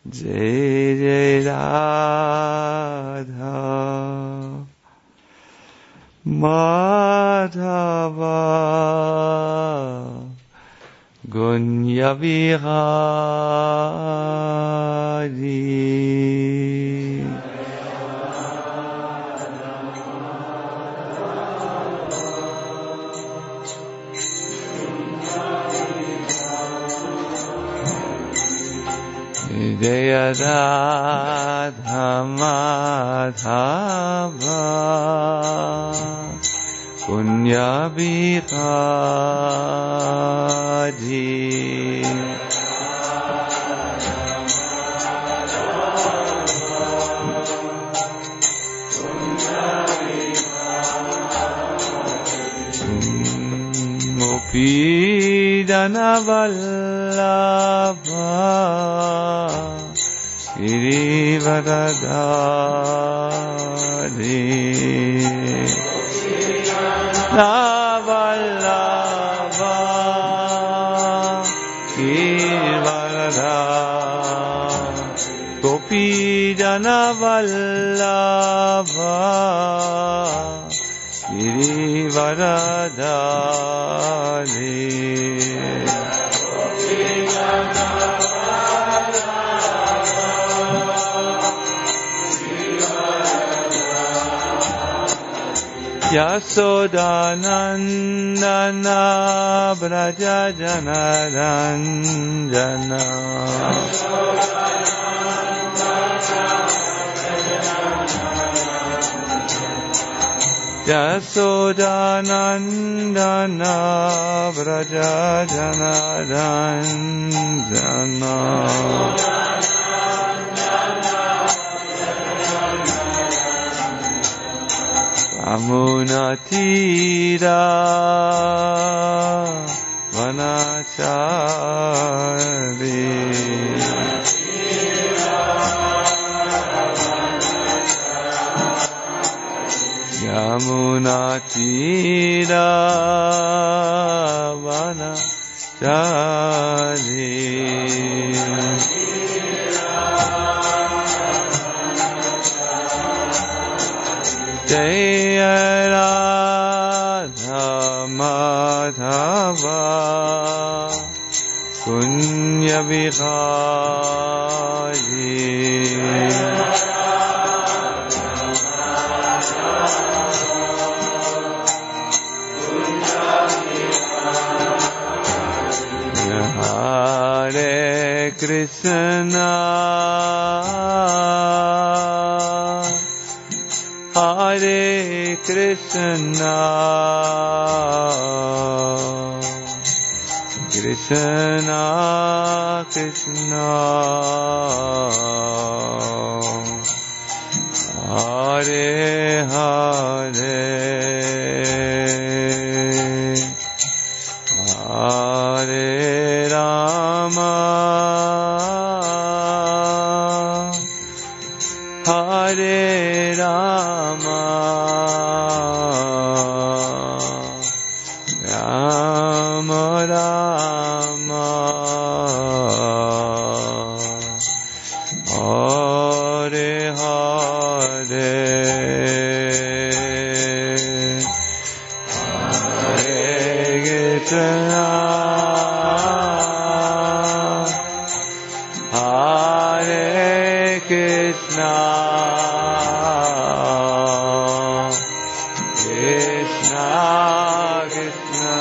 Jai Jai Radha Madhava Gunya Vihari Jaya Radha Madhava Gunya Vihari Mupidana Vallabha Girivaradhari Vallabha Girivaradhari Gopijana Vallabha Girivaradhari Yasodanandana Braja Janaranjana Yasodanandana Braja Janaranjana Amunatira Vanachari Yamunatira Vanachari Jaya Radha Madhava Gunya Vihari Hare Krishna Hare Krishna Krishna Krishna Hare Hare Hare Rama Hare Rama Rama Rama Hare Hare Hare Krishna Hare Krishna Krishna Krishna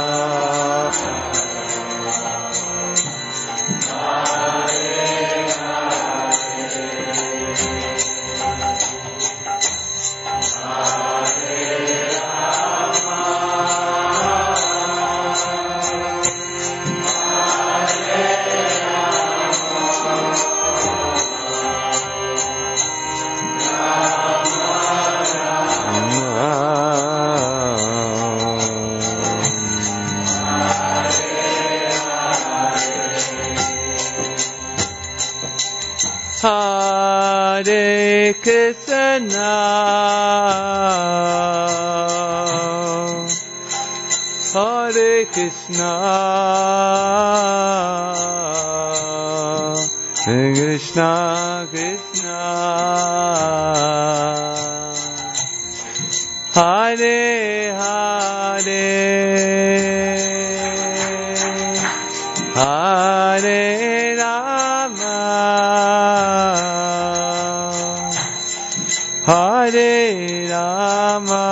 Hare Krishna Hare Krishna Krishna Krishna Hare Hare Hare Rama Hare Rama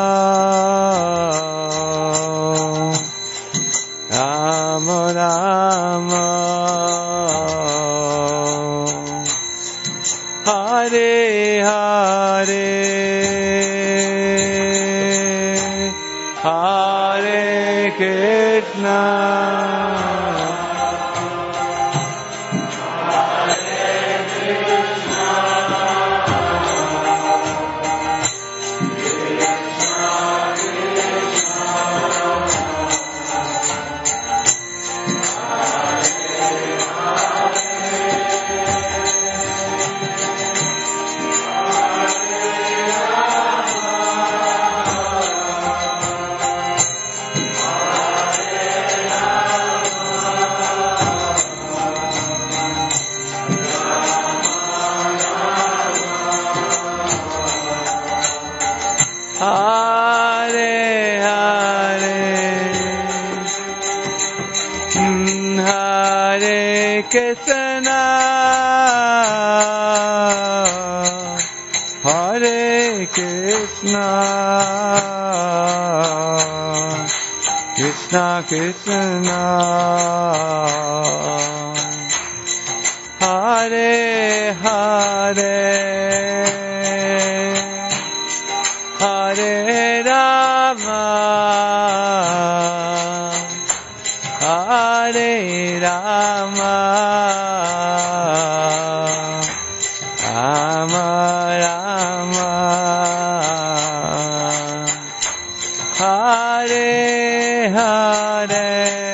Rama Rama Hare Hare Hare Krishna Krishna Hare Krishna Krishna Krishna Hare Hare Hare Rama Hare Rama Rama Rama Hare Hare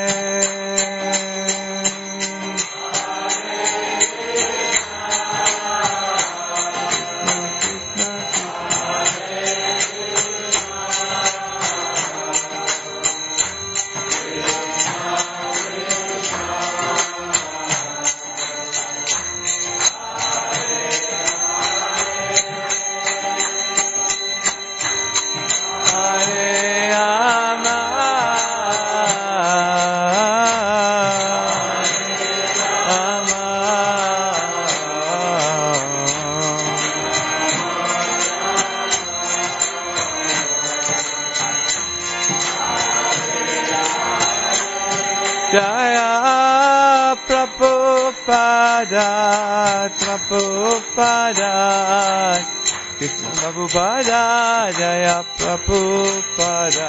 Jaya Prabhupada, Prabhupada, Krishna Prabhupada, Jaya Prabhupada.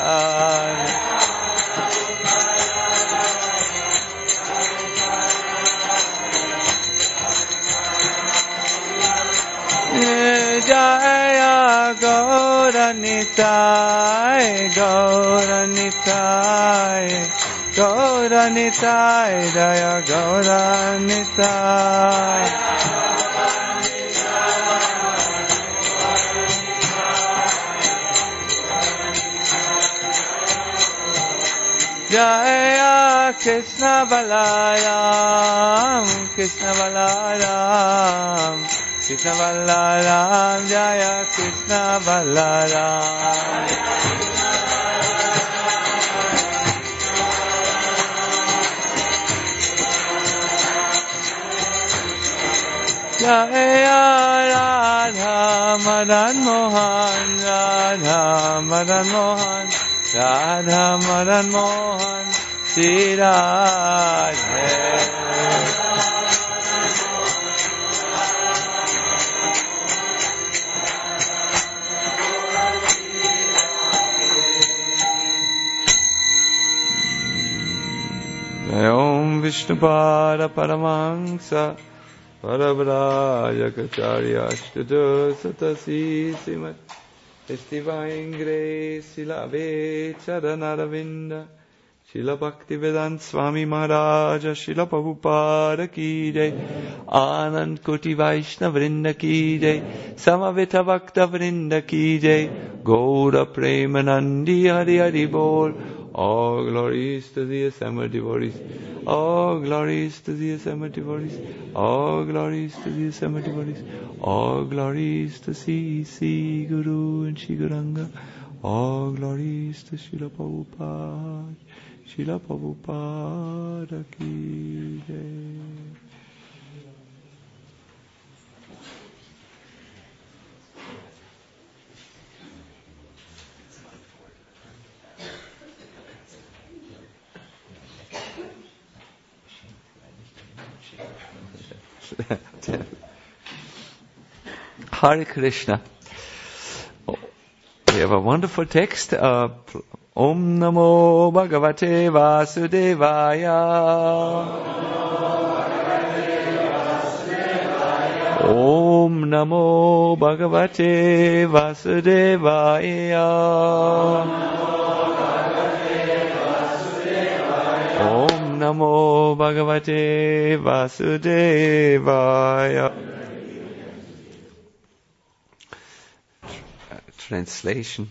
Jaya Gauranitai, Gauranitai, Gauranitai, Jaya Gauranitai. Jaya Krishna Balaram, Krishna Balaram, Krishna Balaram, Jaya Krishna Balaram. Jaya Radha Madan Mohan, Radha Madan Mohan, Radha Madan Mohan, Shri Radhe. Om Vishnupada Paramahansa Paravrajacharya Ashtadha Satasi Simat Estivangre Silave Charanaravinda Shila Bhaktivedanta Swami Maharaja Shila Prabhupada Ki Jai Anand Koti Vaishnava Vrinda Ki Jai Samaveta Bhakta Vrinda Ki Jai Gaura Premanandi Hari Hari Bol All glories to the assembled devotees. All glories to the assembled devotees. All glories to the assembled devotees. All glories to C. Guru and Shri Gauranga. All glories to Srila Prabhupada. Srila Prabhupada ki jai. Hare Krishna. We have a wonderful text. Om Namo Bhagavate Vasudevaya. Om Namo Bhagavate Vasudevaya. Om Namo Bhagavate Vasudevaya. Translation.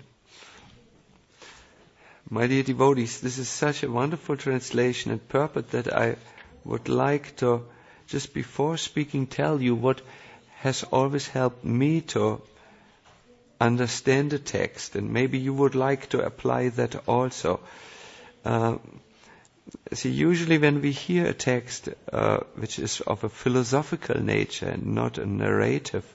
My dear devotees, this is such a wonderful translation and purport that I would like to, just before speaking, tell you what has always helped me to understand the text, and maybe you would like to apply that also. See, usually when we hear a text which is of a philosophical nature and not a narrative,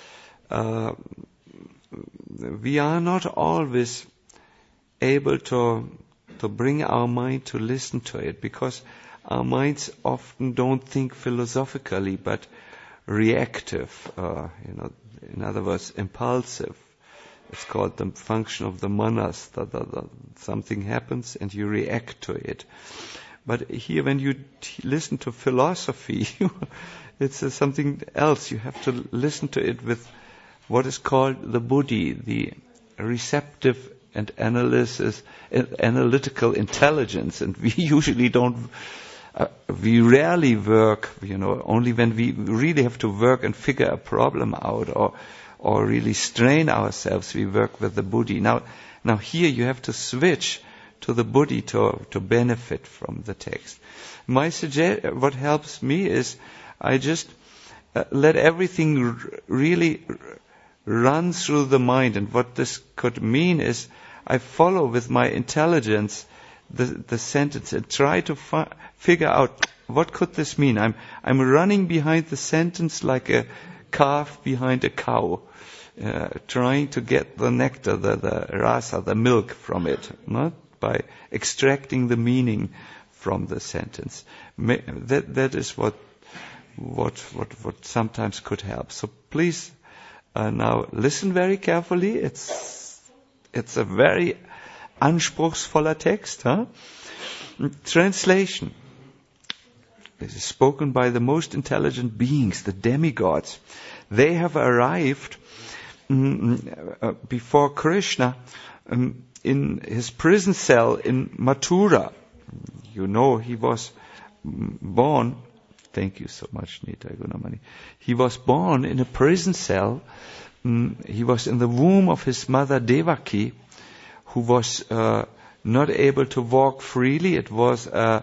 we are not always able to bring our mind to listen to it, because our minds often don't think philosophically but reactive, in other words, impulsive. It's called the function of the manas. Something happens and you react to it. But here when you listen to philosophy, it's something else. You have to listen to it with what is called the buddhi, the receptive and analytical intelligence. And we usually we rarely work, only when we really have to work and figure a problem out or really strain ourselves, we work with the buddhi. Now here you have to switch to the buddhi to benefit from the text. What helps me is I just let everything really run through the mind, and what this could mean is I follow with my intelligence the sentence and try to figure out what could this mean. I'm running behind the sentence like a calf behind a cow, trying to get the nectar, the rasa, the milk from it, not by extracting the meaning from the sentence. That is what sometimes could help. So please. Now listen very carefully. It's a very anspruchsvoller text. Translation. This is spoken by the most intelligent beings, the demigods. They have arrived before Krishna in his prison cell in Mathura. He was born. Thank you so much, Nita Gunamani. He was born in a prison cell. He was in the womb of his mother Devaki, who was not able to walk freely. It was a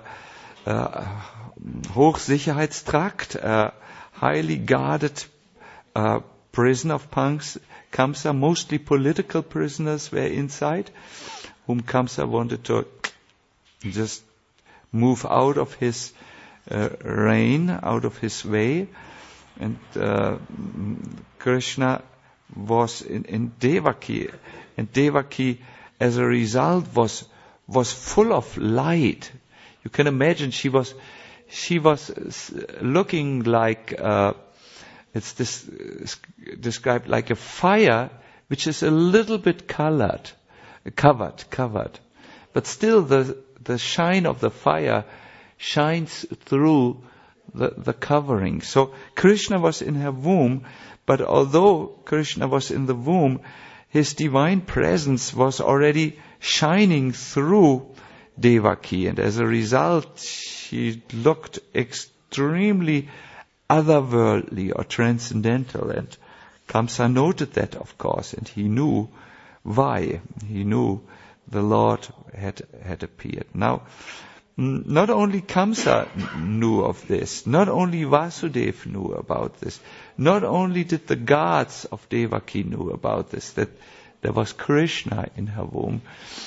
Hochsicherheitstrakt, a highly guarded prison of Kamsa. Mostly political prisoners were inside, whom Kamsa wanted to just move out of his reign, out of his way. And Krishna was in Devaki, and Devaki as a result was full of light. You can imagine she was looking like it's described like a fire which is a little bit covered, but still the shine of the fire shines through the covering. So Krishna was in her womb, but although Krishna was in the womb, his divine presence was already shining through Devaki, and as a result she looked extremely otherworldly or transcendental, and Kamsa noted that, of course, and he knew why. He knew the Lord had appeared. Now, not only Kamsa knew of this, not only Vasudev knew about this, not only did the gods of Devaki knew about this, that there was Krishna in her womb,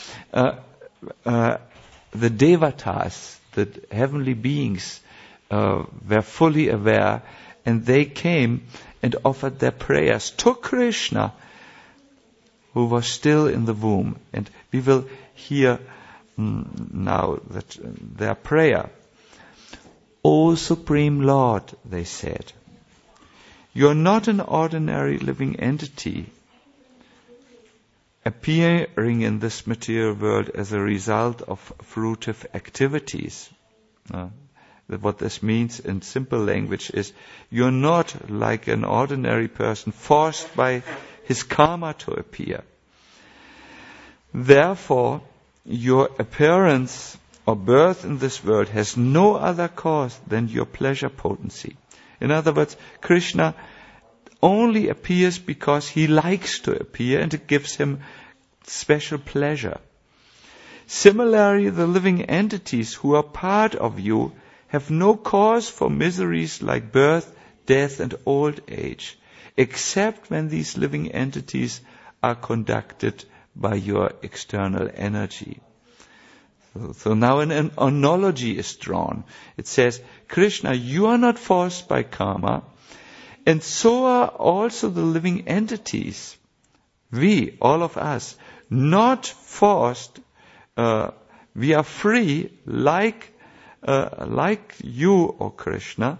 the Devatas, the heavenly beings, were fully aware, and they came and offered their prayers to Krishna, who was still in the womb. And we will hear now that their prayer. O Supreme Lord, they said, you are not an ordinary living entity appearing in this material world as a result of fruitive activities. What this means in simple language is, you're not like an ordinary person forced by his karma to appear. Therefore, your appearance or birth in this world has no other cause than your pleasure potency. In other words, Krishna only appears because he likes to appear, and it gives him special pleasure. Similarly, the living entities who are part of you have no cause for miseries like birth, death, and old age, except when these living entities are conducted by your external energy. So now an analogy is drawn. It says, Krishna, you are not forced by karma, and so are also the living entities. We, all of us, not forced. We are free, like you, O Krishna,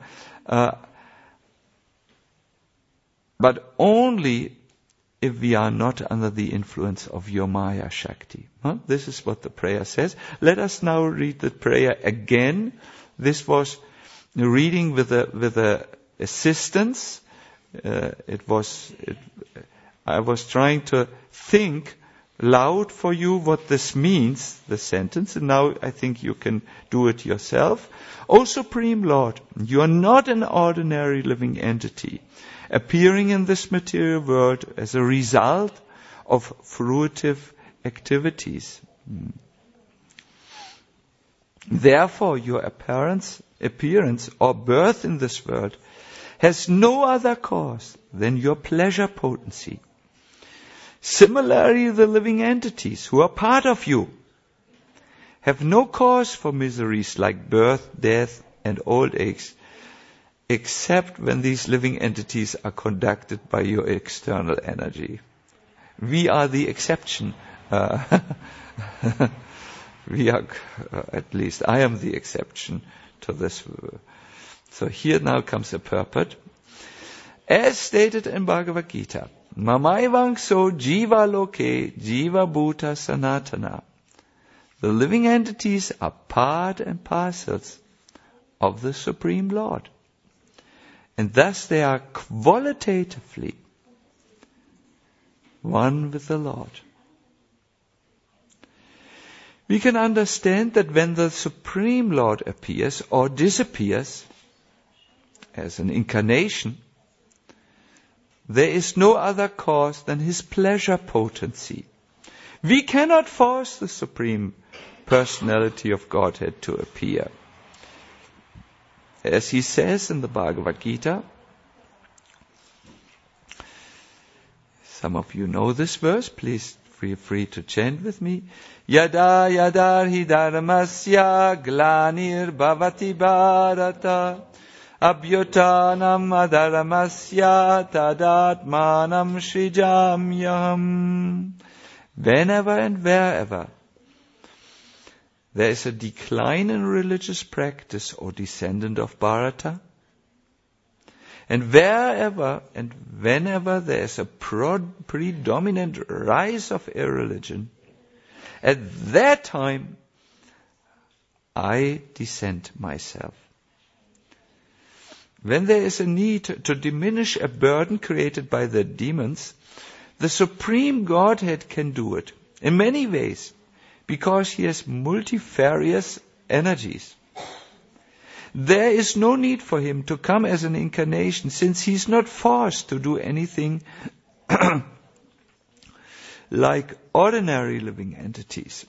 but only if we are not under the influence of your Maya Shakti. This is what the prayer says. Let us now read the prayer again. This was reading with a assistance. I was trying to think loud for you what this means, the sentence, and now I think you can do it yourself. O Supreme Lord, you are not an ordinary living entity appearing in this material world as a result of fruitive activities. Therefore, your appearance or birth in this world has no other cause than your pleasure potency. Similarly, the living entities who are part of you have no cause for miseries like birth, death, and old age, except when these living entities are conducted by your external energy. We are the exception. We are, at least I am the exception to this. So here now comes the purport. As stated in Bhagavad Gita, Mamaivang so jiva loke jiva bhuta sanatana. The living entities are part and parcels of the Supreme Lord. And thus they are qualitatively one with the Lord. We can understand that when the Supreme Lord appears or disappears as an incarnation, there is no other cause than his pleasure potency. We cannot force the Supreme Personality of Godhead to appear. As he says in the Bhagavad Gita, some of you know this verse, please feel free to chant with me. Yada yada hi dharmasya glanir bhavati bharata abhyutanam adharamasya tadatmanam srijamyaham. Whenever and wherever there is a decline in religious practice, O descendant of Bharata, and wherever and whenever there is a predominant rise of irreligion, at that time I descend myself. When there is a need to diminish a burden created by the demons, the Supreme Godhead can do it in many ways, because he has multifarious energies. There is no need for him to come as an incarnation, since he is not forced to do anything like ordinary living entities.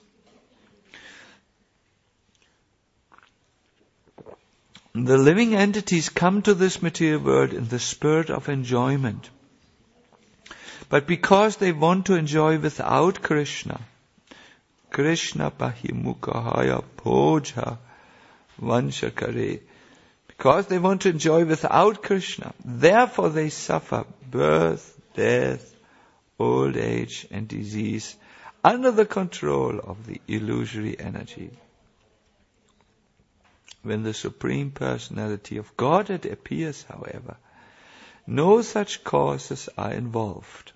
The living entities come to this material world in the spirit of enjoyment. But because they want to enjoy without Krishna, Krishna Bahimukahaya Poja Vanshakare, because they want to enjoy without Krishna, therefore they suffer birth, death, old age and disease under the control of the illusory energy. When the Supreme Personality of Godhead appears, however, no such causes are involved.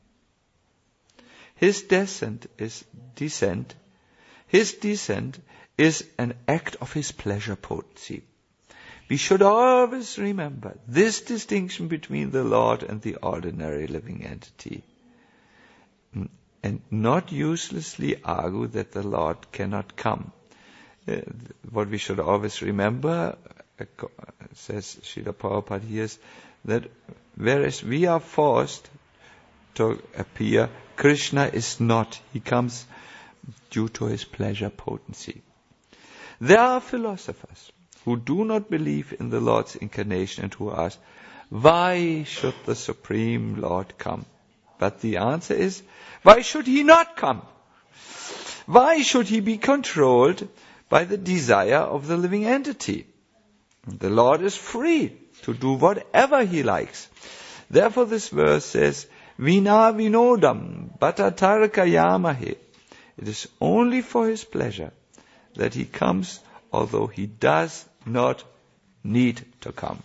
His descent is an act of his pleasure potency. We should always remember this distinction between the Lord and the ordinary living entity, and not uselessly argue that the Lord cannot come. What we should always remember, says Srila Prabhupada here, is that whereas we are forced to appear, Krishna is not. He comes due to his pleasure potency. There are philosophers who do not believe in the Lord's incarnation and who ask, why should the Supreme Lord come? But the answer is, why should he not come? Why should he be controlled by the desire of the living entity? The Lord is free to do whatever he likes. Therefore this verse says, Vina vinodam bhatatarkayamahe. It is only for his pleasure that he comes, although he does not need to come.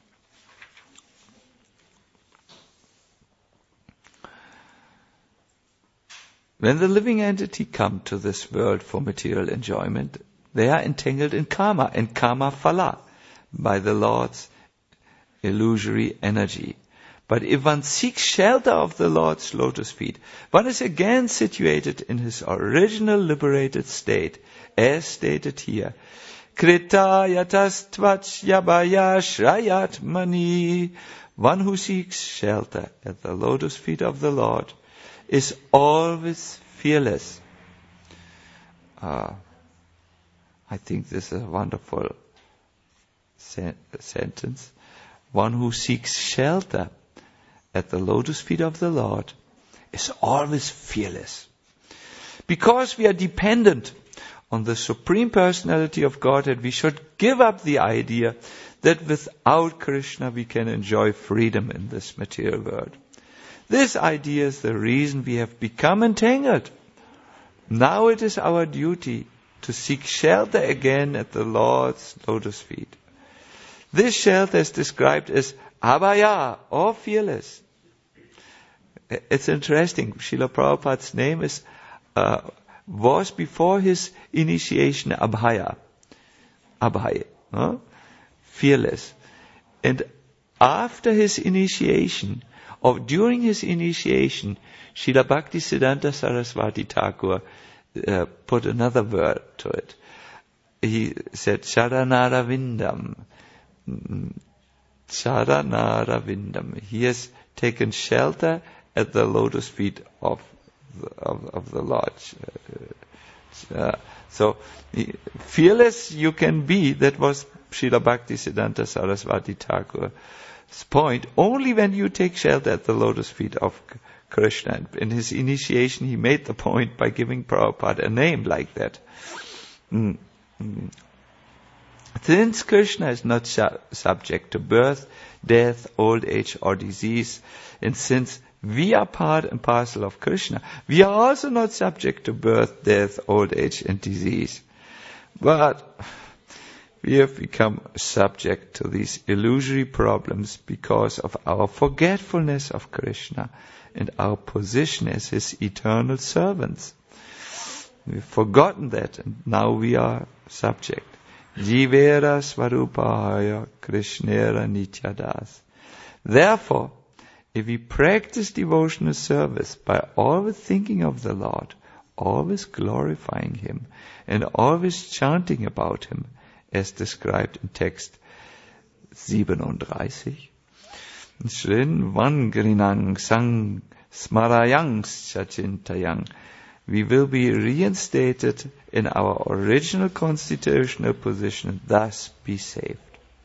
When the living entity come to this world for material enjoyment, they are entangled in karma and karma phala by the Lord's illusory energy. But if one seeks shelter of the Lord's lotus feet, one is again situated in his original liberated state, as stated here. Krita yatas tvach yabaya shrayat mani. One who seeks shelter at the lotus feet of the Lord is always fearless. I think this is a wonderful sentence. One who seeks shelter at the lotus feet of the Lord is always fearless. Because we are dependent on the Supreme Personality of Godhead, we should give up the idea that without Krishna we can enjoy freedom in this material world. This idea is the reason we have become entangled. Now it is our duty to seek shelter again at the Lord's lotus feet. This shelter is described as abhaya, or fearless. It's interesting. Srila Prabhupada's name was before his initiation Abhaya. Abhaya, fearless. And after his initiation, or during his initiation, Srila Bhaktisiddhanta Saraswati Thakur put another word to it. He said, Sharanara Vindam. He has taken shelter at the lotus feet of the Lord. So, fearless you can be. That was Srila Bhaktisiddhanta Saraswati Thakur's point. Only when you take shelter at the lotus feet of Krishna. In his initiation, he made the point by giving Prabhupada a name like that. Since Krishna is not subject to birth, death, old age or disease, and since we are part and parcel of Krishna, we are also not subject to birth, death, old age and disease. But we have become subject to these illusory problems because of our forgetfulness of Krishna and our position as his eternal servants. We've forgotten that, and now we are subject. Jivera Svarupahaya Krishnera Nityadas. Therefore, if we practice devotional service by always thinking of the Lord, always glorifying him, and always chanting about him, as described in text 37, Shrin Vangrinang Sang Smarayang chintayang. We will be reinstated in our original constitutional position and thus be saved.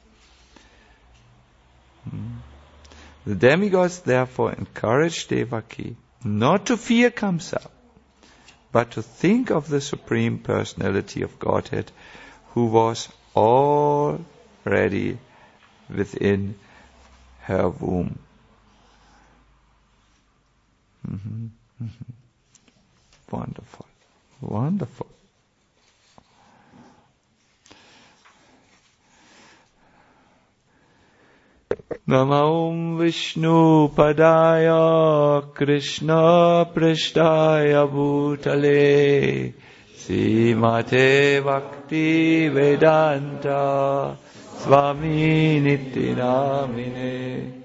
The demigods therefore encourage Devaki not to fear Kamsa, but to think of the Supreme Personality of Godhead, who was already within her womb. Wonderful, wonderful. Namo Vishnu Padaya Krishna Prishtaya Bhutale Srimate Bhakti Vedanta Swami Niti Namine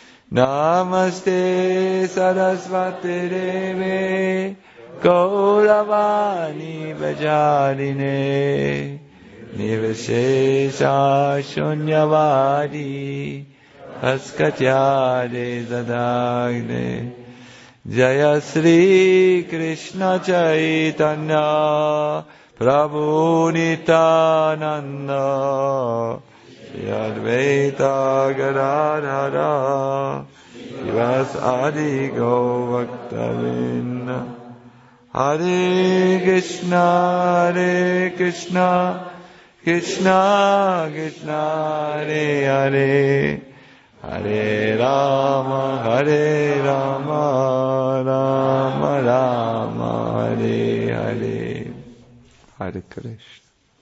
Namaste Sarasvati Deve Gauravani Vajarine Nivashesha Shunyavadi Askatyade Zadagne Jaya Sri Krishna Chaitanya Prabhu Nityananda Shri Advaita Gadadhara Srivas Adi Govaktavinda Hare Krishna Krishna Krishna Hare Hare Hare Rama Rama Rama Hare Hare. Hare Krishna.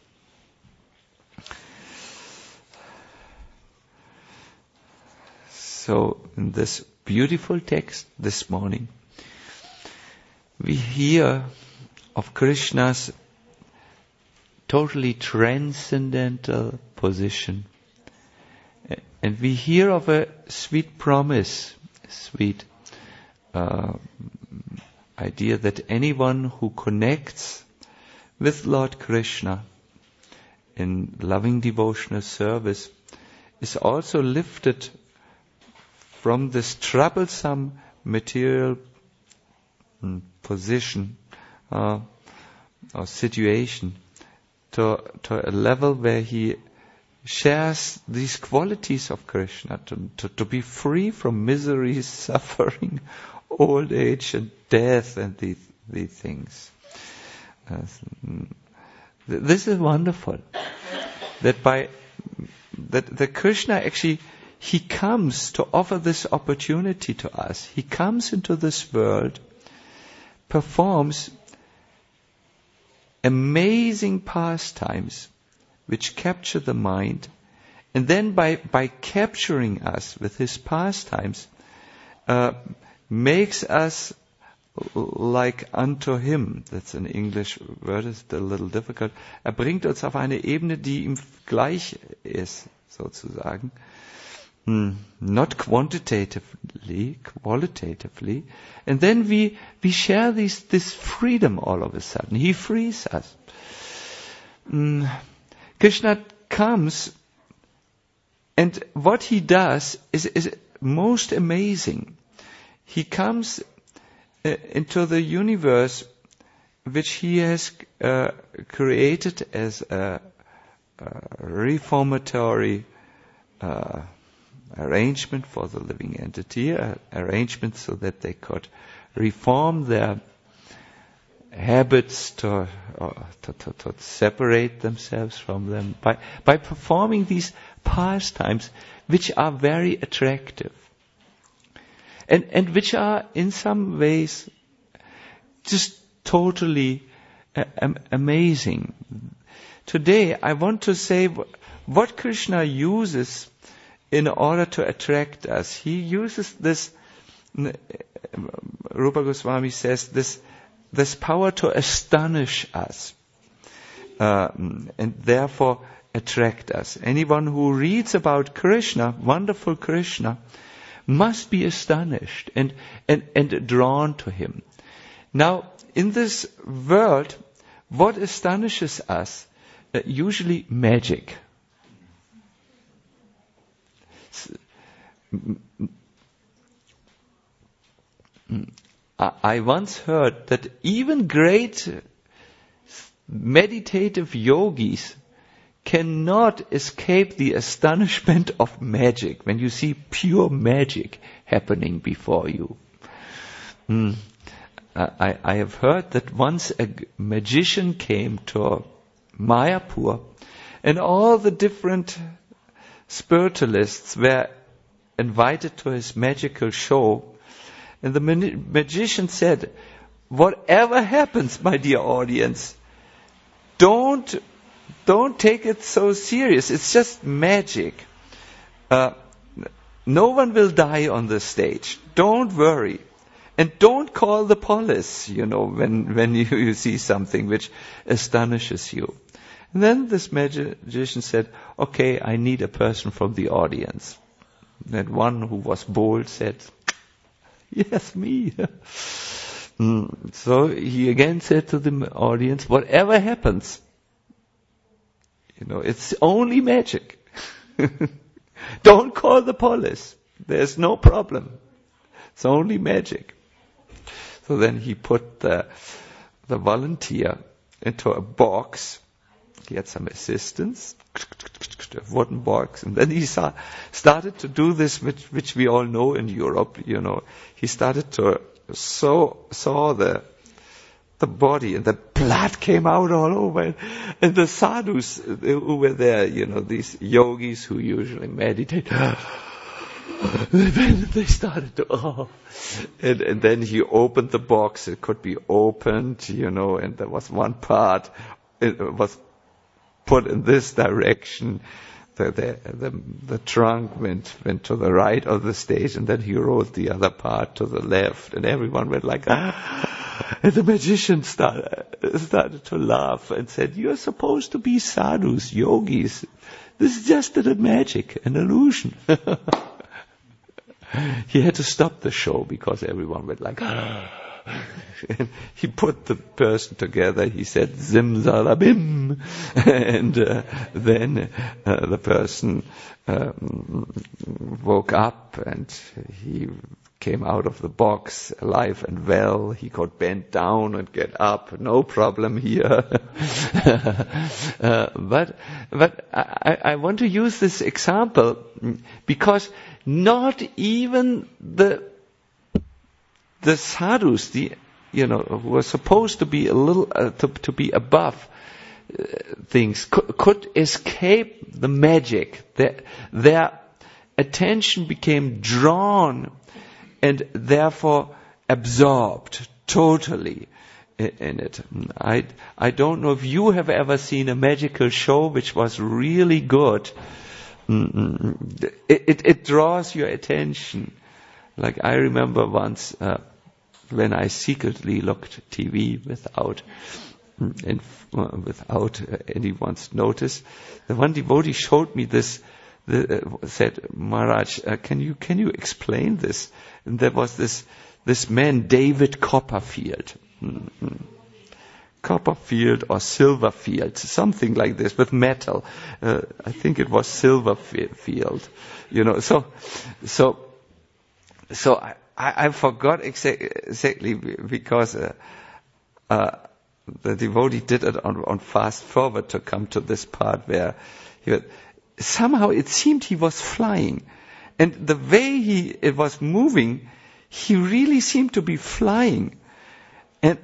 So in this beautiful text this morning, we hear of Krishna's totally transcendental position. And we hear of a sweet promise, sweet idea that anyone who connects with Lord Krishna in loving devotional service is also lifted from this troublesome material position or situation to a level where he shares these qualities of Krishna, to be free from misery, suffering, old age and death and these things. This is wonderful. That Krishna actually, he comes to offer this opportunity to us. He comes into this world, performs amazing pastimes which capture the mind, and then by capturing us with his pastimes, makes us like unto him. That's an English word, is a little difficult. Bringt uns auf eine Ebene, die ihm gleich ist, sozusagen. Not quantitatively, qualitatively. And then we share this freedom all of a sudden. He frees us. Krishna comes, and what he does is most amazing. He comes into the universe which he has created as a reformatory arrangement for the living entity, arrangement so that they could reform their habits to separate themselves from them by performing these pastimes which are very attractive and which are in some ways just totally amazing. Today I want to say what Krishna uses in order to attract us. He uses this, Rupa Goswami says, this power to astonish us and therefore attract us. Anyone who reads about Krishna, wonderful Krishna, must be astonished and drawn to him. Now, in this world, what astonishes us? Usually magic. I once heard that even great meditative yogis cannot escape the astonishment of magic when you see pure magic happening before you. I have heard that once a magician came to Mayapur, and all the different spiritualists were invited to his magical show, and the magician said, "Whatever happens, my dear audience, don't take it so serious. It's just magic. No one will die on the stage. Don't worry. And don't call the police, when you see something which astonishes you." And then this magician said, "Okay, I need a person from the audience." And one who was bold said, "Yes, me." So he again said to the audience, "Whatever happens, it's only magic. Don't call the police. There's no problem. It's only magic." So then he put the volunteer into a box. He had some assistants, a wooden box, and then he started to do this, which we all know in Europe. He started to saw the body, and the blood came out all over. And the sadhus who were there, these yogis who usually meditate, they started to, and then he opened the box. It could be opened, and there was one part, it was put in this direction. The trunk went to the right of the stage, and then he rolled the other part to the left, and everyone went like, "Ah!" And the magician started to laugh and said, "You're supposed to be sadhus, yogis. This is just a magic, an illusion." He had to stop the show because everyone went like, "Ah!" And he put the person together. He said, "Zim zalabim," and then the person woke up, and he came out of the box alive and well. He could bend down and get up, no problem here. But I want to use this example because not even the sadhus, who are supposed to be a little to be above things, could escape the magic. Their attention became drawn and therefore absorbed totally in it. I don't know if you have ever seen a magical show which was really good. It draws your attention. Like I remember once when I secretly looked TV without anyone's notice, the one devotee showed me this. Said, "Maharaj, can you explain this?" And there was this man, David Copperfield. Copperfield or Silverfield, something like this, with metal. I think it was Silverfield. So I forgot exactly because the devotee did it on fast forward to come to this part where somehow it seemed he was flying. And the way it was moving, he really seemed to be flying. And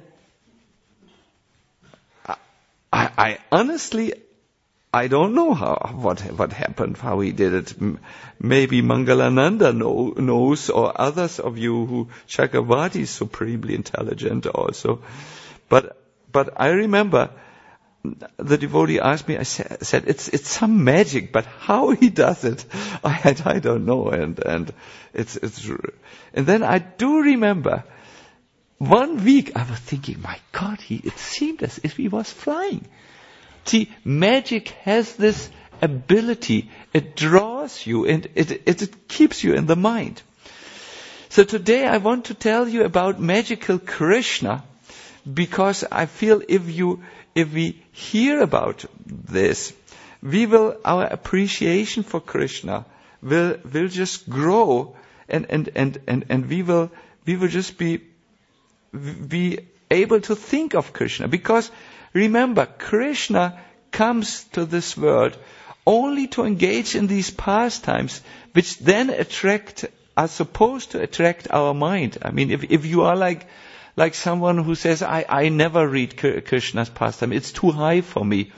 I honestly, I don't know what happened, how he did it. Maybe Mangalananda knows, or others of you who Chakravarti is supremely intelligent also. But I remember the devotee asked me, I said, it's some magic, but how he does it, I don't know. And then I do remember 1 week I was thinking, my God, it seemed as if he was flying. See, magic has this ability. It draws you and it keeps you in the mind. So today I want to tell you about magical Krishna, because I feel if we hear about this, our appreciation for Krishna will just grow, and we will just be be able to think of Krishna. Because remember, Krishna comes to this world only to engage in these pastimes, which then are supposed to attract our mind. I mean, if you are like someone who says, I never read Krishna's pastime, it's too high for me.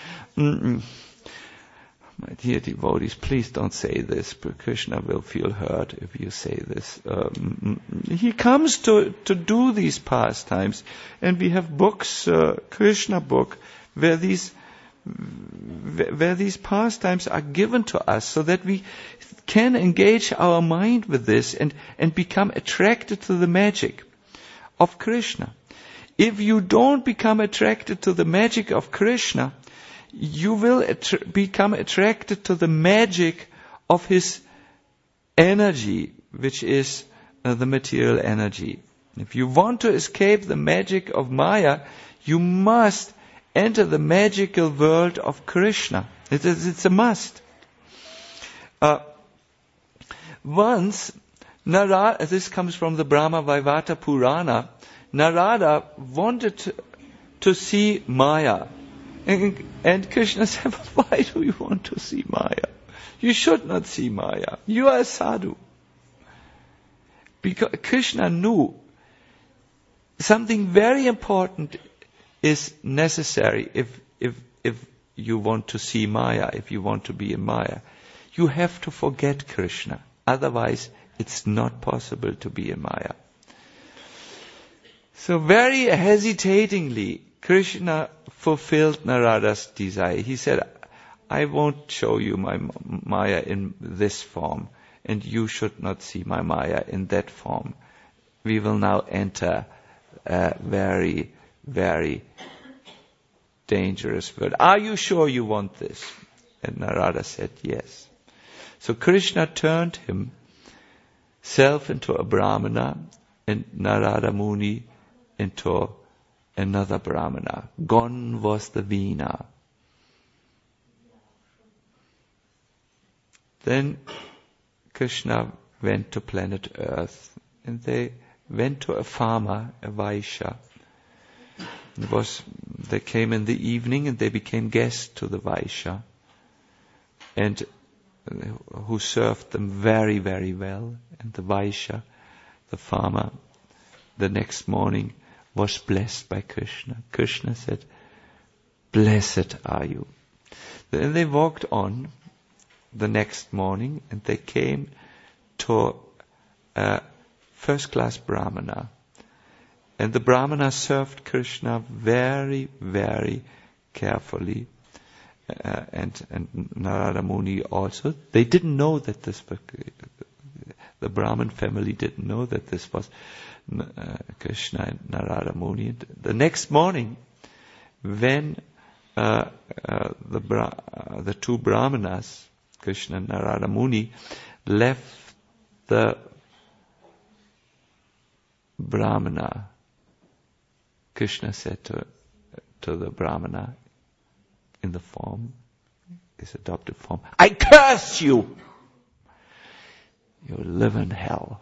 My dear devotees, please don't say this, but Krishna will feel hurt if you say this. He comes to do these pastimes, and we have books, Krishna book, where these pastimes are given to us so that we can engage our mind with this and become attracted to the magic of Krishna. If you don't become attracted to the magic of Krishna, you will become attracted to the magic of his energy, which is the material energy. If you want to escape the magic of Maya, you must enter the magical world of Krishna. It's a must. Once, Narada, this comes from the Brahma Vaivata Purana, Narada wanted to see Maya. And Krishna said, why do you want to see Maya? You should not see Maya. You are a sadhu. Because Krishna knew something very important is necessary if you want to see Maya, if you want to be in Maya. You have to forget Krishna. Otherwise, it's not possible to be in Maya. So very hesitatingly, Krishna fulfilled Narada's desire. He said, I won't show you my Maya in this form, and you should not see my Maya in that form. We will now enter a very, very dangerous world. Are you sure you want this? And Narada said, yes. So Krishna turned himself into a Brahmana and Narada Muni into another Brahmana. Gone was the Veena. Then Krishna went to planet Earth, and they went to a farmer, a Vaishya. They came in the evening and they became guests to the Vaishya, and who served them very, very well. And the Vaishya, the farmer, the next morning was blessed by Krishna. Krishna said, blessed are you. Then they walked on the next morning and they came to a first-class Brahmana. And the Brahmana served Krishna very, very carefully. And Narada Muni also. They didn't know that the Brahmin family didn't know that this was Krishna and Narada Muni. The next morning, when the two Brahmanas, Krishna and Narada Muni, left the Brahmana, Krishna said to the Brahmana in the form, his adopted form, I curse you! You live in hell.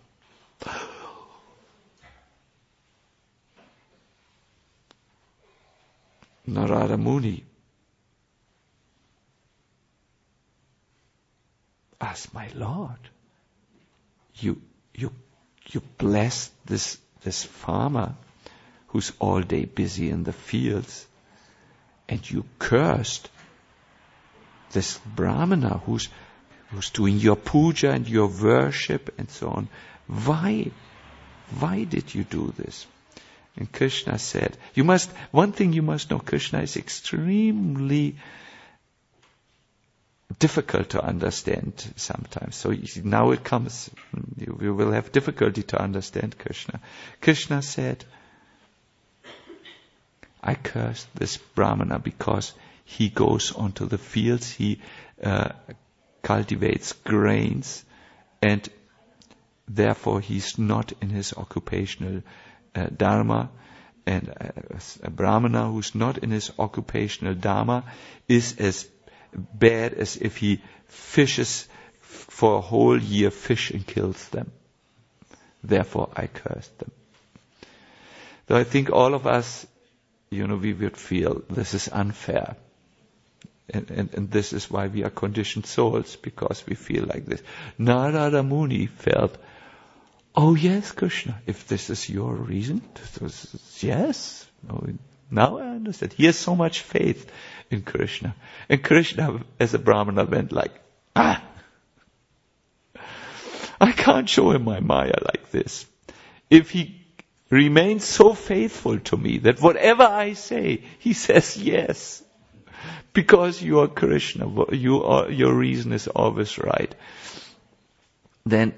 Narada Muni asked, my Lord, you blessed this farmer who's all day busy in the fields, and you cursed this Brahmana who's doing your puja and your worship and so on. Why did you do this? And Krishna said, one thing you must know, Krishna is extremely difficult to understand sometimes. So now it comes, you will have difficulty to understand Krishna. Krishna said, I cursed this Brahmana because he goes onto the fields, he cultivates grains, and therefore he's not in his occupational dharma. And a Brahmana who's not in his occupational dharma is as bad as if he fishes for a whole year fish and kills them. Therefore I cursed them. So I think all of us, we would feel this is unfair. And this is why we are conditioned souls, because we feel like this. Narada Muni felt, oh yes, Krishna, if this is your reason, yes. Now I understand. He has so much faith in Krishna. And Krishna, as a Brahmana, went like, I can't show him my Maya like this. If he remains so faithful to me that whatever I say, he says yes. Because you are Krishna, your reason is always right. Then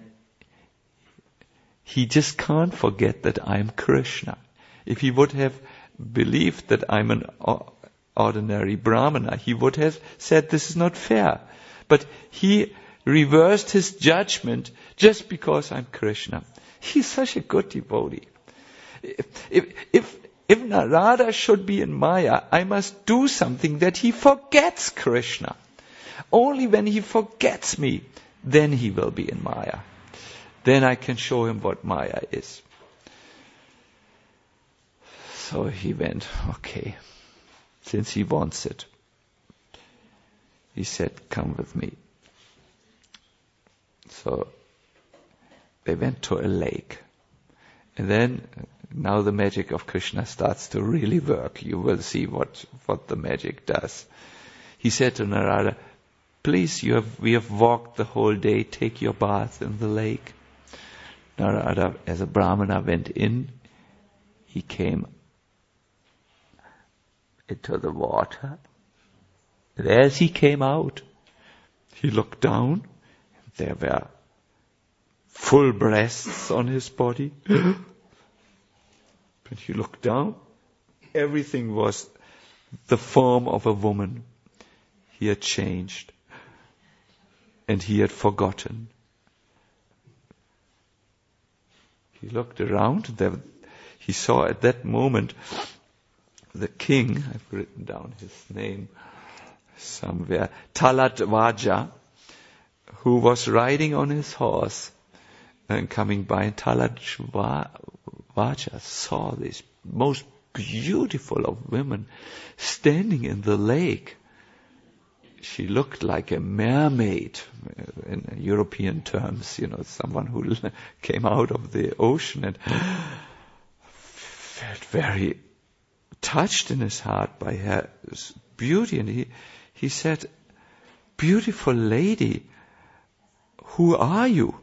he just can't forget that I'm Krishna. If he would have believed that I'm an ordinary Brahmana, he would have said this is not fair. But he reversed his judgment just because I'm Krishna. He's such a good devotee. If Narada should be in Maya, I must do something that he forgets Krishna. Only when he forgets me, then he will be in Maya. Then I can show him what Maya is. So he went, okay, since he wants it. He said, come with me. So they went to a lake. And then, now the magic of Krishna starts to really work. You will see what the magic does. He said to Narada, please, we have walked the whole day, take your bath in the lake. Narada, as a Brahmana, went in. He came into the water. And as he came out, he looked down. There were full breasts on his body. When he looked down, everything was the form of a woman. He had changed. And he had forgotten. He looked around. He saw at that moment the king, I've written down his name somewhere, Talatvaja, who was riding on his horse and coming by. And Talatvaja saw this most beautiful of women standing in the lake. She looked like a mermaid in European terms, someone who came out of the ocean, and felt very touched in his heart by her beauty. And he said, beautiful lady, who are you?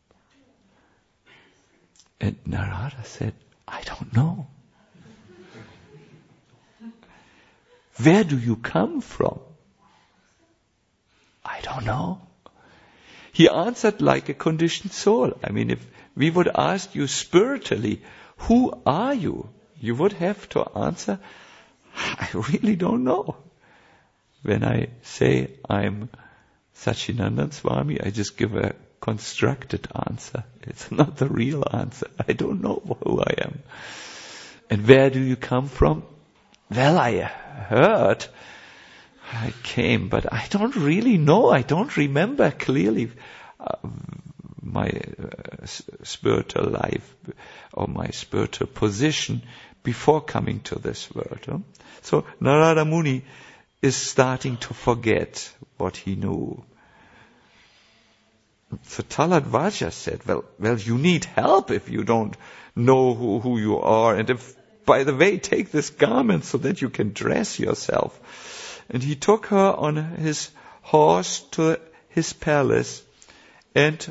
And Narada said, I don't know. Where do you come from? I don't know. He answered like a conditioned soul. I mean, if we would ask you spiritually, who are you? You would have to answer, I really don't know. When I say I'm Sachinandan Swami, I just give a constructed answer. It's not the real answer. I don't know who I am. And where do you come from? Well, I heard I came, but I don't really know. I don't remember clearly my spiritual life or my spiritual position before coming to this world. So Narada Muni is starting to forget what he knew. So Talatvaja said, well, you need help if you don't know who you are. And if, by the way, take this garment so that you can dress yourself. And he took her on his horse to his palace, and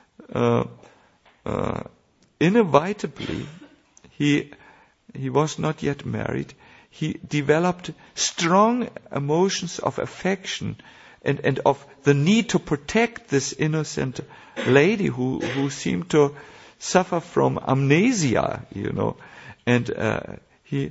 inevitably, he was not yet married. He developed strong emotions of affection and of the need to protect this innocent lady who seemed to suffer from amnesia, and he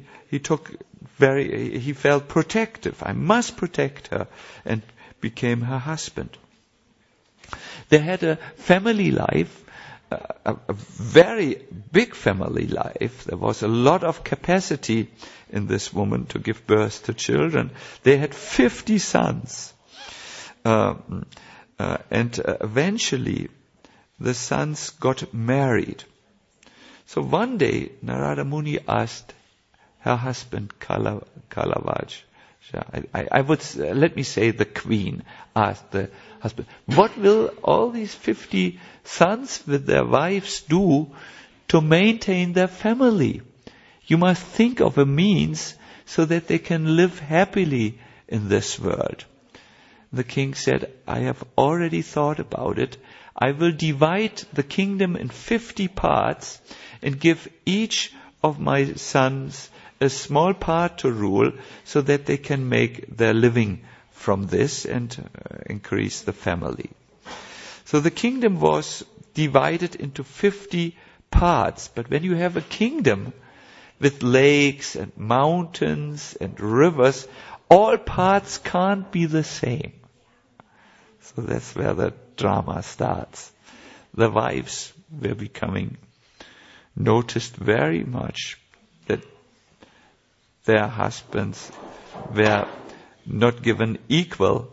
felt protective. I must protect her, and became her husband. They had a family life, a very big family life. There was a lot of capacity in this woman to give birth to children. They had 50 sons. And eventually the sons got married. So one day, Narada Muni asked her husband, Kalavaj, let me say the queen, asked the husband, what will all these 50 sons with their wives do to maintain their family? You must think of a means so that they can live happily in this world. The king said, I have already thought about it. I will divide the kingdom in 50 parts and give each of my sons a small part to rule so that they can make their living from this and increase the family. So the kingdom was divided into 50 parts. But when you have a kingdom with lakes and mountains and rivers, all parts can't be the same. So that's where the drama starts. The wives were becoming noticed very much that their husbands were not given equal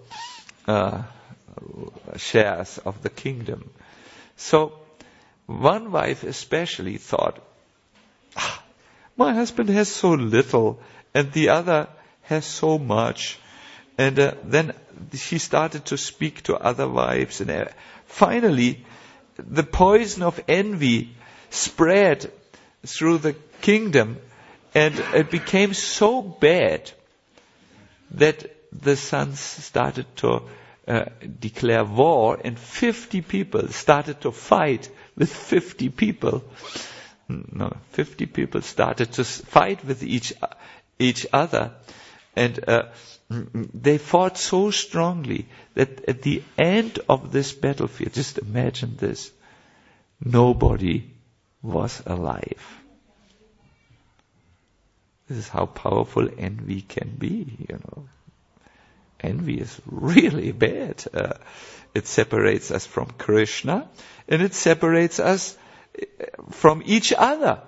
shares of the kingdom. So one wife especially thought, my husband has so little and the other has so much. And then she started to speak to other wives. And finally, the poison of envy spread through the kingdom. And it became so bad that the sons started to declare war. And 50 people started to fight with 50 people. 50 people started to fight with each other. And they fought so strongly that at the end of this battlefield, just imagine this, nobody was alive. This is how powerful envy can be, Envy is really bad. It separates us from Krishna and it separates us from each other.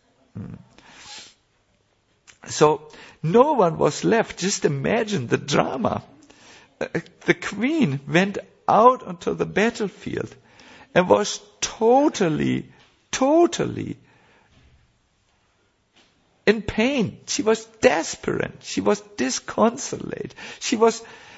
So no one was left. Just imagine the drama. The queen went out onto the battlefield and was totally in pain. She was desperate. She was disconsolate. She was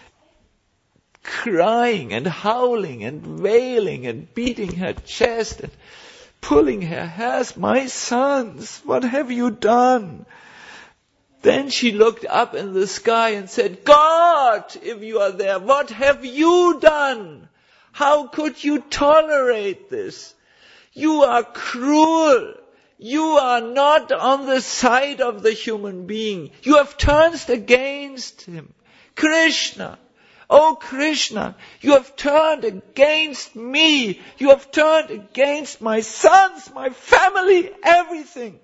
crying and howling and wailing and beating her chest and pulling her hair. My sons, what have you done? Then she looked up in the sky and said, God, if you are there, what have you done? How could you tolerate this? You are cruel. You are not on the side of the human being. You have turned against him. Krishna, oh Krishna, you have turned against me. You have turned against my sons, my family, everything.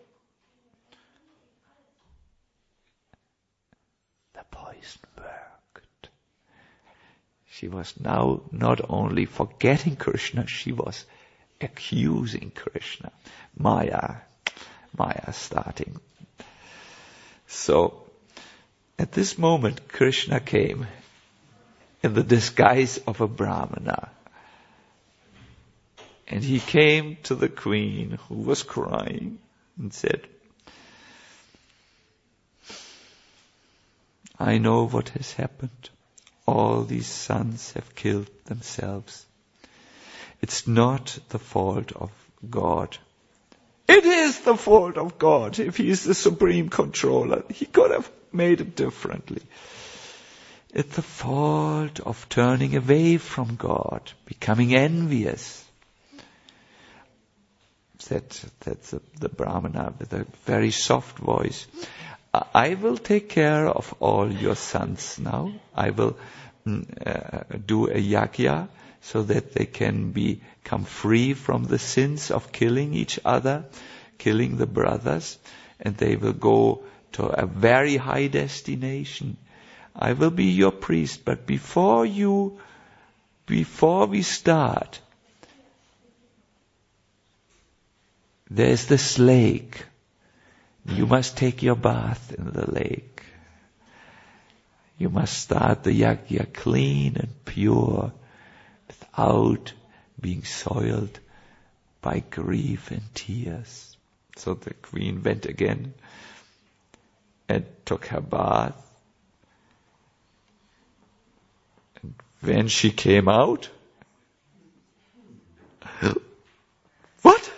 The poison worked. She was now not only forgetting Krishna, she was accusing Krishna. Maya starting. So, at this moment, Krishna came in the disguise of a Brahmana. And he came to the queen who was crying and said, I know what has happened. All these sons have killed themselves. It's not the fault of God. It is the fault of God. If he is the supreme controller, he could have made it differently. It's the fault of turning away from God, becoming envious. That's the Brahmana with a very soft voice. I will take care of all your sons now. I will do a yajna so that they can become free from the sins of killing each other, killing the brothers, and they will go to a very high destination. I will be your priest, but before we start, there's this lake. You must take your bath in the lake. You must start the yajna clean and pure, without being soiled by grief and tears. So the queen went again and took her bath. And when she came out, what?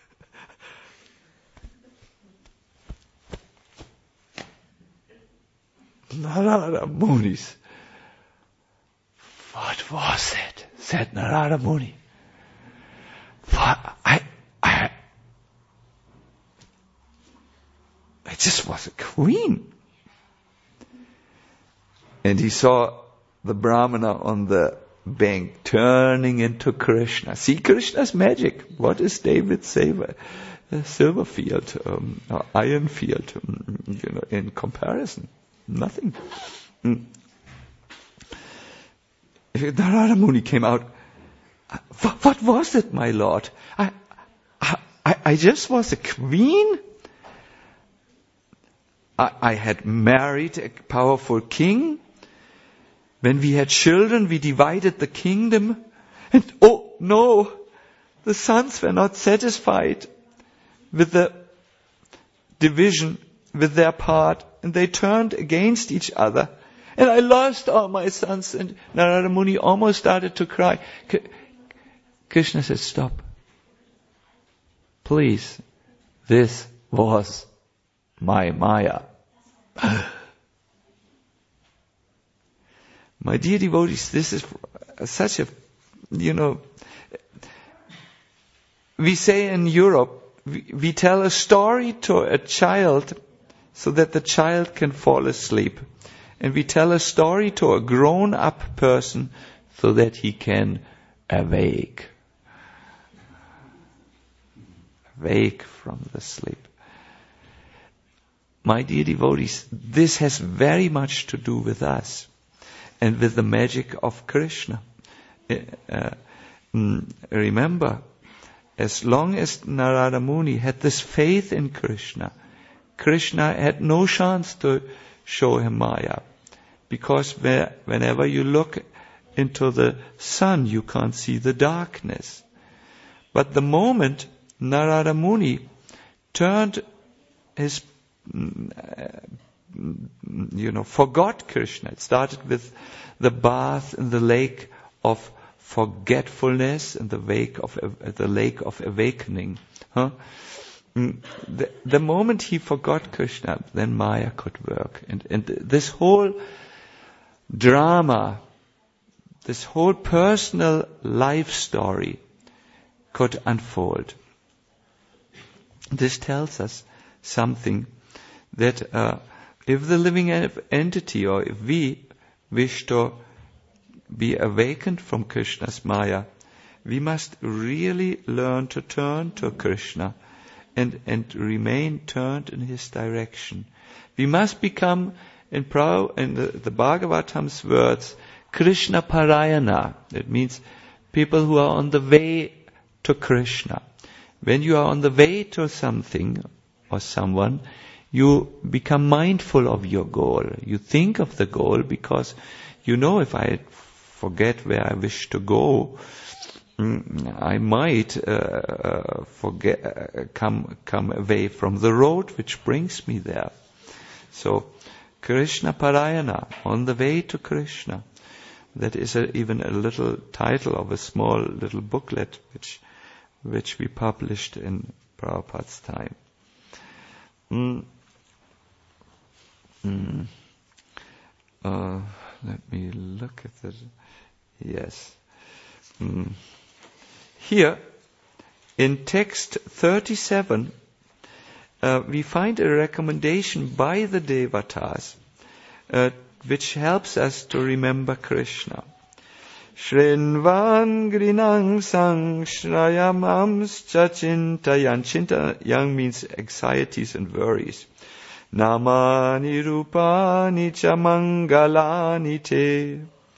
Narada Muni. What was it? Said Narada Muni. It just was a queen. And he saw the Brahmana on the bank turning into Krishna. See Krishna's magic. What is David's silver field, or iron field, in comparison? Nothing. Narada Muni came out. What was it, my lord? I just was a queen. I had married a powerful king. When we had children, we divided the kingdom. And oh no, the sons were not satisfied with the division, with their part, and they turned against each other. And I lost all my sons. And Narada Muni almost started to cry. Krishna said, stop. Please, this was my Maya. My dear devotees, this is such a, we say in Europe, we tell a story to a child so that the child can fall asleep. And we tell a story to a grown-up person so that he can awake. Awake from the sleep. My dear devotees, this has very much to do with us and with the magic of Krishna. Remember, as long as Narada Muni had this faith in Krishna, Krishna had no chance to show him Maya. Because whenever you look into the sun, you can't see the darkness. But the moment Narada Muni turned his, forgot Krishna. It started with the bath in the lake of forgetfulness and the lake of awakening. The moment he forgot Krishna, then Maya could work. And this whole drama, this whole personal life story could unfold. This tells us something that if the living entity, or if we wish to be awakened from Krishna's Maya, we must really learn to turn to Krishna and remain turned in his direction. We must become, in the Bhagavatam's words, Krishna Parayana. It means people who are on the way to Krishna. When you are on the way to something or someone, you become mindful of your goal. You think of the goal because if I forget where I wish to go, I might come away from the road which brings me there. So, Krishna Parayana, on the way to Krishna. That is even a little title of a small little booklet which we published in Prabhupada's time. Let me look at it. Yes. Here, in text 37, we find a recommendation by the Devatas, which helps us to remember Krishna. Shrinvan grinang sang shrayamams chachintayan. Chintayan means anxieties and worries. Namani rupani cha mangalani te.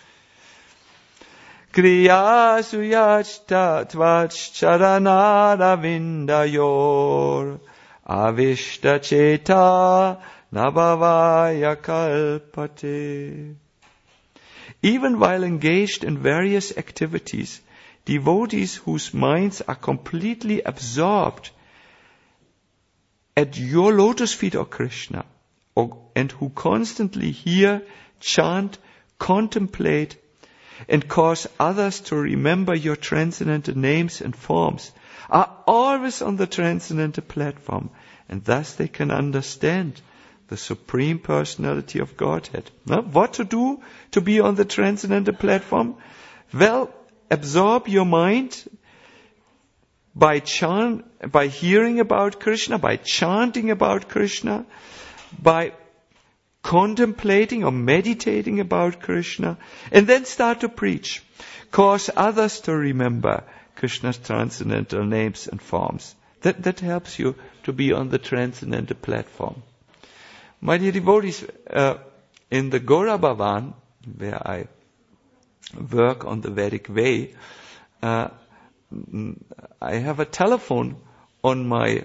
Kriya suyachta tvach charanara vindayor. Avishta cheta nabhavaya kalpate. Even while engaged in various activities, devotees whose minds are completely absorbed at your lotus feet, O Krishna, and who constantly hear, chant, contemplate, and cause others to remember your transcendental names and forms, are always on the transcendental platform, and thus they can understand the Supreme Personality of Godhead. Now, what to do to be on the transcendental platform? Well, absorb your mind by hearing about Krishna, by chanting about Krishna, by contemplating or meditating about Krishna, and then start to preach. Cause others to remember Krishna's transcendental names and forms. That helps you to be on the transcendental platform. My dear devotees, in the Gora Bhavan, where I work on the Vedic way, I have a telephone on my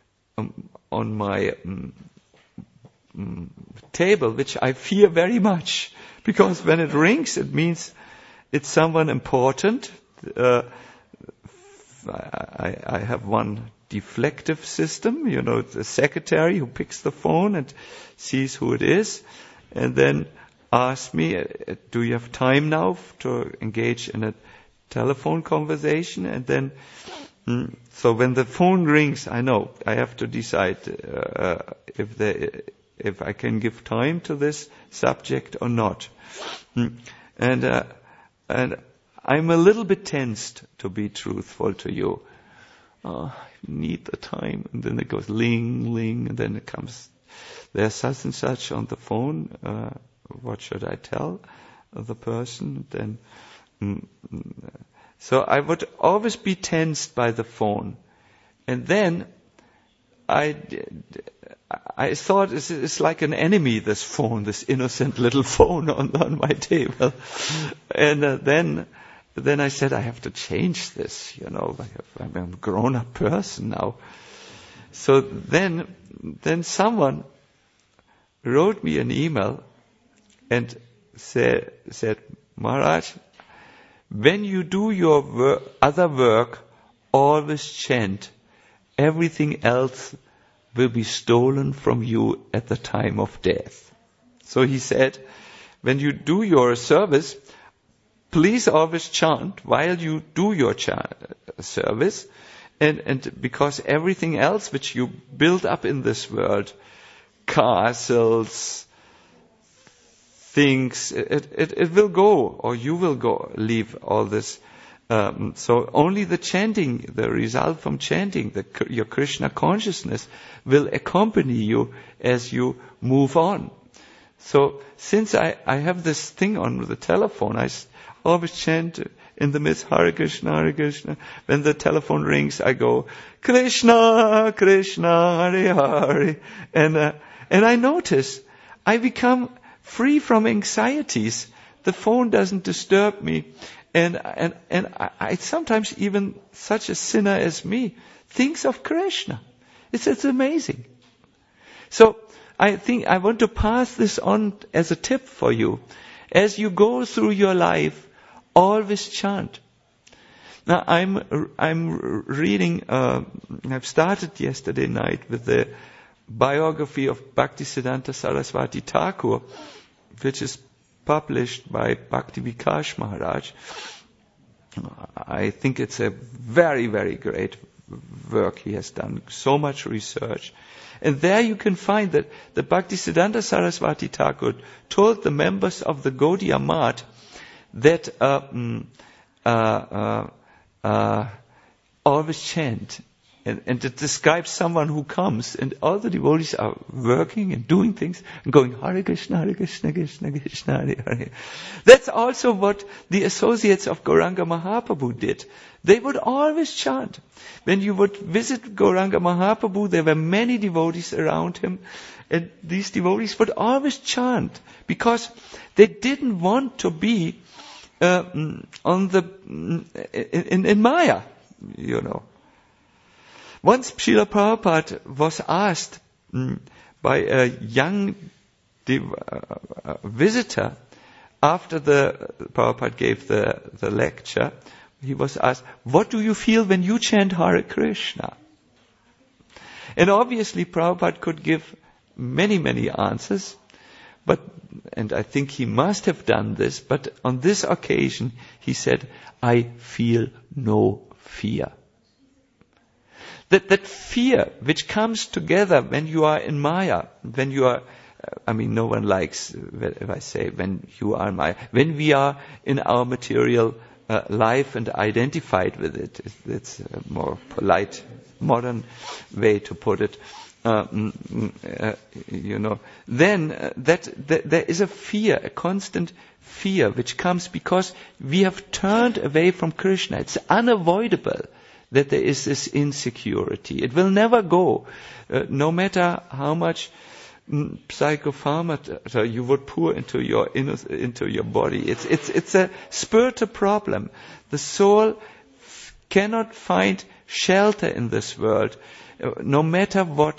table, which I fear very much, because when it rings, it means it's someone important. I have one deflective system, the secretary who picks the phone and sees who it is, and then asks me, do you have time now to engage in a telephone conversation? And then, so when the phone rings, I know I have to decide if I can give time to this subject or not. And I'm a little bit tensed, to be truthful to you. I need the time. And then it goes ling, ling, and then it comes, there's such and such on the phone. What should I tell the person? Then, so I would always be tensed by the phone. And then I thought it's like an enemy, this phone, this innocent little phone on my table. And then I said, I have to change this, I'm a grown-up person now. So then someone wrote me an email and said, Maharaj, when you do your other work, always chant, everything else will be stolen from you at the time of death. So he said, when you do your service, please always chant while you do your service, and because everything else which you build up in this world, castles, things, it will go, or you will go, leave all this. So only the chanting, the result from chanting, your Krishna consciousness will accompany you as you move on. So since I have this thing on the telephone, I always chant in the midst, Hare Krishna, Hare Krishna. When the telephone rings, I go, Krishna, Krishna, Hare Hare. And I notice I become free from anxieties. The phone doesn't disturb me. And I sometimes, even such a sinner as me, thinks of Krishna. It's amazing. So I think I want to pass this on as a tip for you. As you go through your life, always chant. Now I'm reading, I've started yesterday night with the biography of Bhaktisiddhanta Saraswati Thakur, which is published by Bhakti Vikash Maharaj. I think it's a very, very great work he has done. So much research. And there you can find that the Bhaktisiddhanta Saraswati Thakur told the members of the Gaudiya Math that always chant. And it describes someone who comes, and all the devotees are working and doing things and going, Hare Krishna, Hare Krishna, Krishna Krishna, Hare Hare. That's also what the associates of Gauranga Mahaprabhu did. They would always chant. When you would visit Gauranga Mahaprabhu, there were many devotees around him, and these devotees would always chant, because they didn't want to be in Maya, Once Srila Prabhupada was asked by a young visitor, after the Prabhupada gave the lecture, he was asked, what do you feel when you chant Hare Krishna? And obviously Prabhupada could give many, many answers, and I think he must have done this, but on this occasion he said, I feel no fear. That fear which comes together when you are in Maya, when you are, no one likes if I say when you are in Maya, when we are in our material life and identified with it. It's a more polite, modern way to put it. Then there is a fear, a constant fear, which comes because we have turned away from Krishna. It's unavoidable that there is this insecurity. It will never go, no matter how much psychopharmaceutica you would pour into your body. It's a spiritual problem. The soul cannot find shelter in this world, no matter what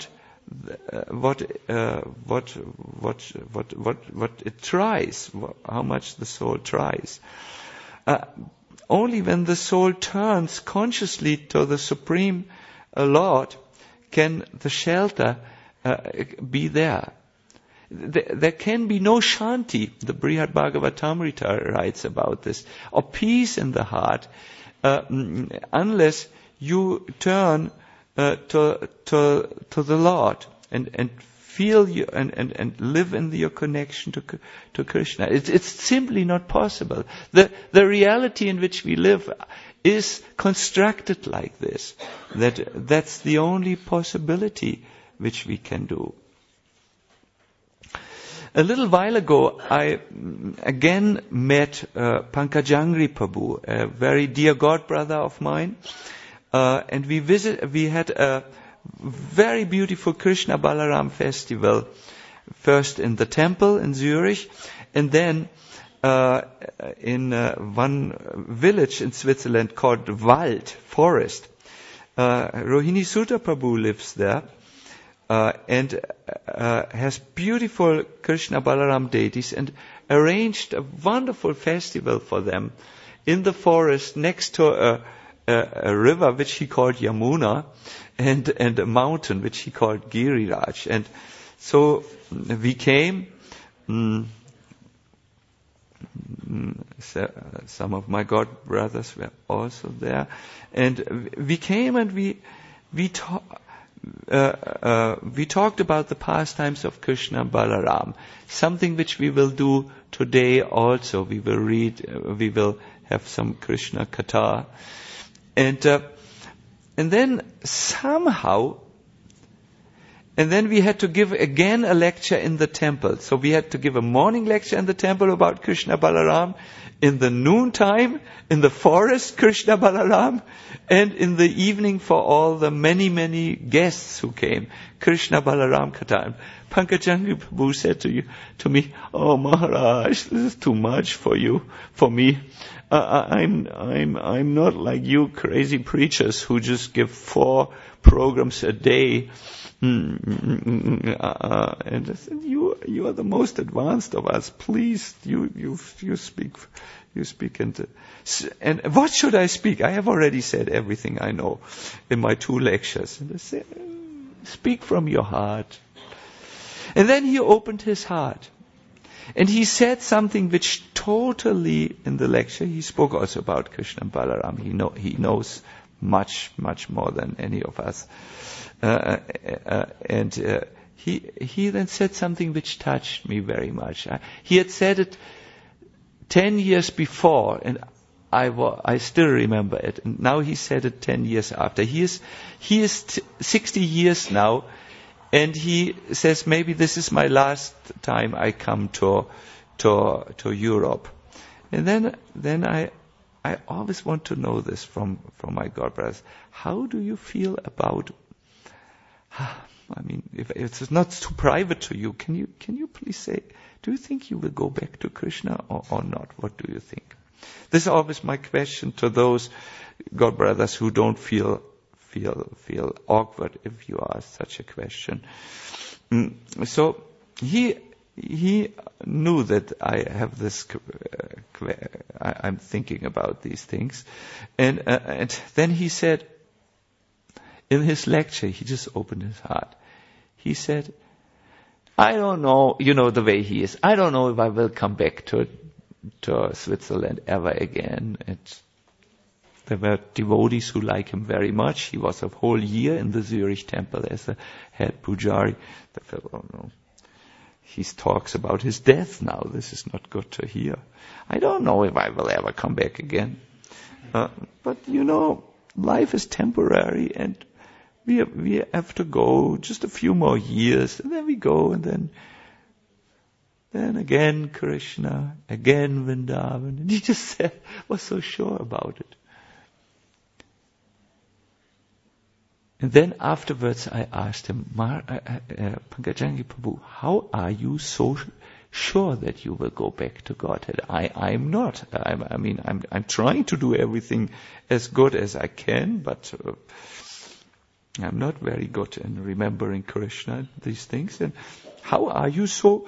it tries, how much the soul tries. Only when the soul turns consciously to the Supreme Lord can the shelter be there. There can be no shanti, the Brihad Bhagavatamrita writes about this, or peace in the heart, unless you turn to the Lord and feel you and live in your connection to Krishna. It's simply not possible. The reality in which we live is constructed like this. That's the only possibility which we can do. A little while ago, I again met Pankajangri Prabhu, a very dear god brother of mine, and we had a very beautiful Krishna Balaram festival, first in the temple in Zurich, and then in one village in Switzerland called Wald, forest. Rohini Sutta Prabhu lives there, and has beautiful Krishna Balaram deities, and arranged a wonderful festival for them in the forest next to a river which he called Yamuna, and a mountain which he called Giriraj. And so we came, some of my god brothers were also there, and we came and we talked about the pastimes of Krishna and Balaram, something which we will do today also. We will have some Krishna Katha. And then somehow, and then we had to give again a lecture in the temple. So we had to give a morning lecture in the temple about Krishna Balaram, in the noontime, in the forest, Krishna Balaram, and in the evening for all the many, many guests who came, Krishna Balaram Katha. Pankajangri Prabhu said to me, "Oh Maharaj, this is too much for me. I'm not like you crazy preachers who just give 4 programs a day. And I said, you are the most advanced of us. Please, you speak and what should I speak? I have already said everything I know in my 2 lectures. And I said, speak from your heart." And then he opened his heart. And he said something which totally, in the lecture, he spoke also about Krishna and Balaram. He knows much, much more than any of us. And he then said something which touched me very much. He had said it 10 years before, and I still remember it. And now he said it 10 years after. He is 60 years now. And he says, maybe this is my last time I come to Europe. And then I always want to know this from my god brothers. How do you feel about, if it's not too private to you, can you please say, do you think you will go back to Krishna or not? What do you think? This is always my question to those god brothers who don't feel awkward if you ask such a question. So he knew that I have this. I'm thinking about these things, and then he said, in his lecture, he just opened his heart. He said, I don't know, you know the way he is. I don't know if I will come back to Switzerland ever again. There were devotees who like him very much. He was a whole year in the Zurich temple as a head pujari. They felt, oh no, he talks about his death now. This is not good to hear. I don't know if I will ever come back again. But you know, life is temporary, and we have to go just a few more years, and then we go, and then again Krishna, again Vrindavan. And he just was so sure about it. And then afterwards I asked him, Pankajangi Prabhu, how are you so sure that you will go back to Godhead? I'm not. I'm trying to do everything as good as I can, but I'm not very good in remembering Krishna, these things. And how are you so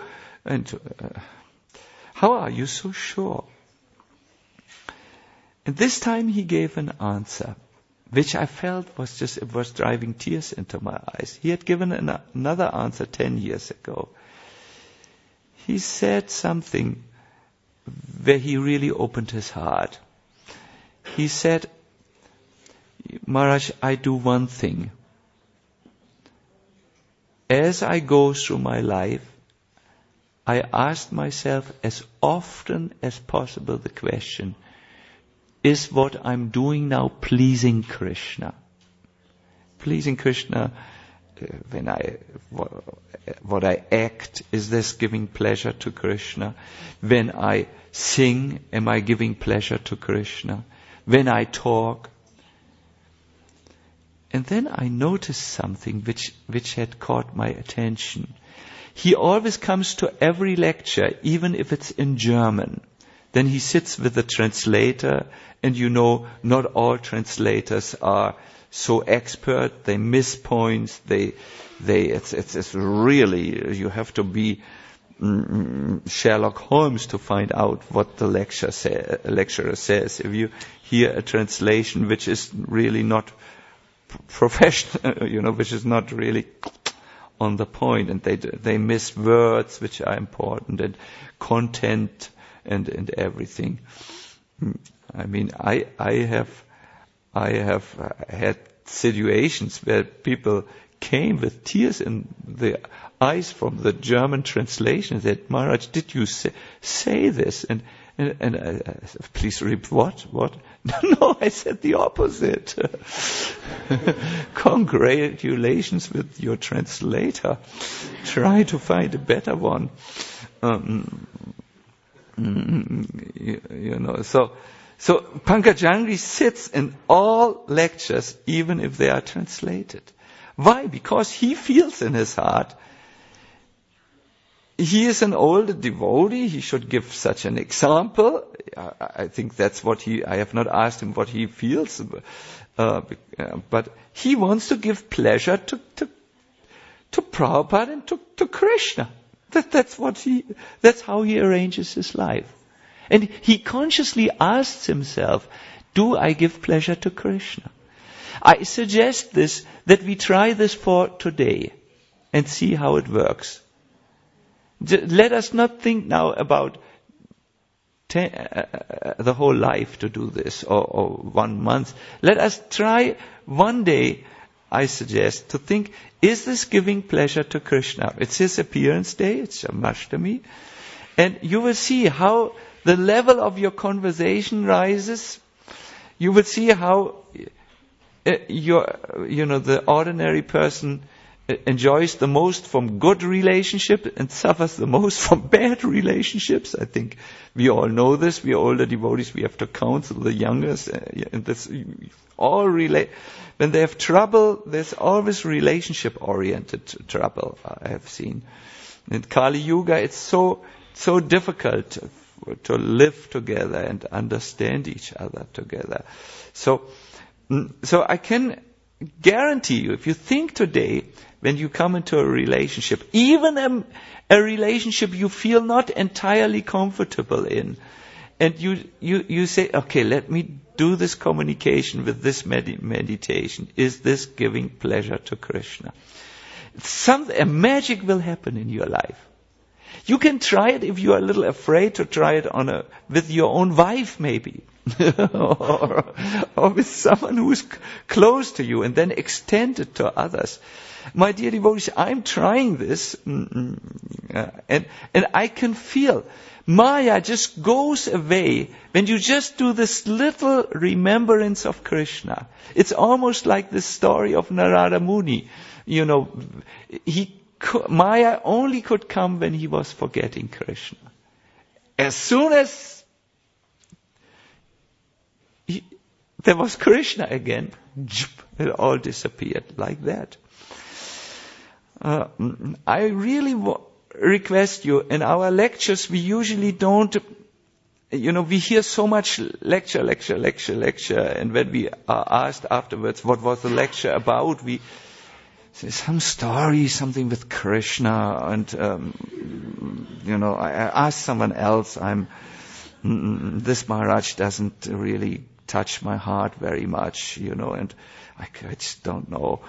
sure? And this time he gave an answer, which I felt was driving tears into my eyes. He had given another answer 10 years ago. He said something where he really opened his heart. He said, Maharaj, I do one thing. As I go through my life, I ask myself as often as possible the question, is what I'm doing now pleasing Krishna? Pleasing Krishna, what I act, is this giving pleasure to Krishna? When I sing, am I giving pleasure to Krishna? When I talk? And then I noticed something which had caught my attention. He always comes to every lecture, even if it's in German. Then he sits with the translator, and you know, not all translators are so expert. They miss points. It's really, you have to be Sherlock Holmes to find out what the lecturer says. If you hear a translation which is really not professional, which is not really on the point, and they miss words which are important, and content and everything. I mean, I have had situations where people came with tears in the eyes from the German translation and said, Maharaj, did you say this? And please repeat, what? No, I said the opposite. Congratulations with your translator. Try to find a better one. So Pankajangi sits in all lectures, even if they are translated. Why? Because he feels in his heart, he is an older devotee, he should give such an example. I think that's what I have not asked him what he feels, but he wants to give pleasure to Prabhupada and to Krishna. That's how he arranges his life. And he consciously asks himself, do I give pleasure to Krishna? I suggest that we try this for today and see how it works. Let us not think now about the whole life to do this, or 1 month. Let us try one day, I suggest, to think, is this giving pleasure to Krishna? It's his appearance day, it's Jamashtami. And you will see how the level of your conversation rises. You will see how the ordinary person enjoys the most from good relationship and suffers the most from bad relationships. I think we all know this. We are older devotees. We have to counsel the youngest. And this all relate. When they have trouble, there's always relationship-oriented trouble. I have seen in Kali Yuga. It's so difficult to live together and understand each other together. So I can guarantee you, if you think today, when you come into a relationship, even a relationship you feel not entirely comfortable in, and you say, okay, let me do this communication with this meditation. Is this giving pleasure to Krishna? A magic will happen in your life. You can try it if you are a little afraid to try it with your own wife maybe. or with someone who is close to you, and then extend it to others. My dear devotees, I'm trying this, and I can feel Maya just goes away when you just do this little remembrance of Krishna. It's almost like the story of Narada Muni. Maya only could come when he was forgetting Krishna. As soon as there was Krishna again, it all disappeared like that. I really request you, in our lectures we usually don't, we hear so much lecture, and when we are asked afterwards what was the lecture about, we say some story, something with Krishna, and I ask someone else, this Maharaj doesn't really touch my heart very much, and I just don't know.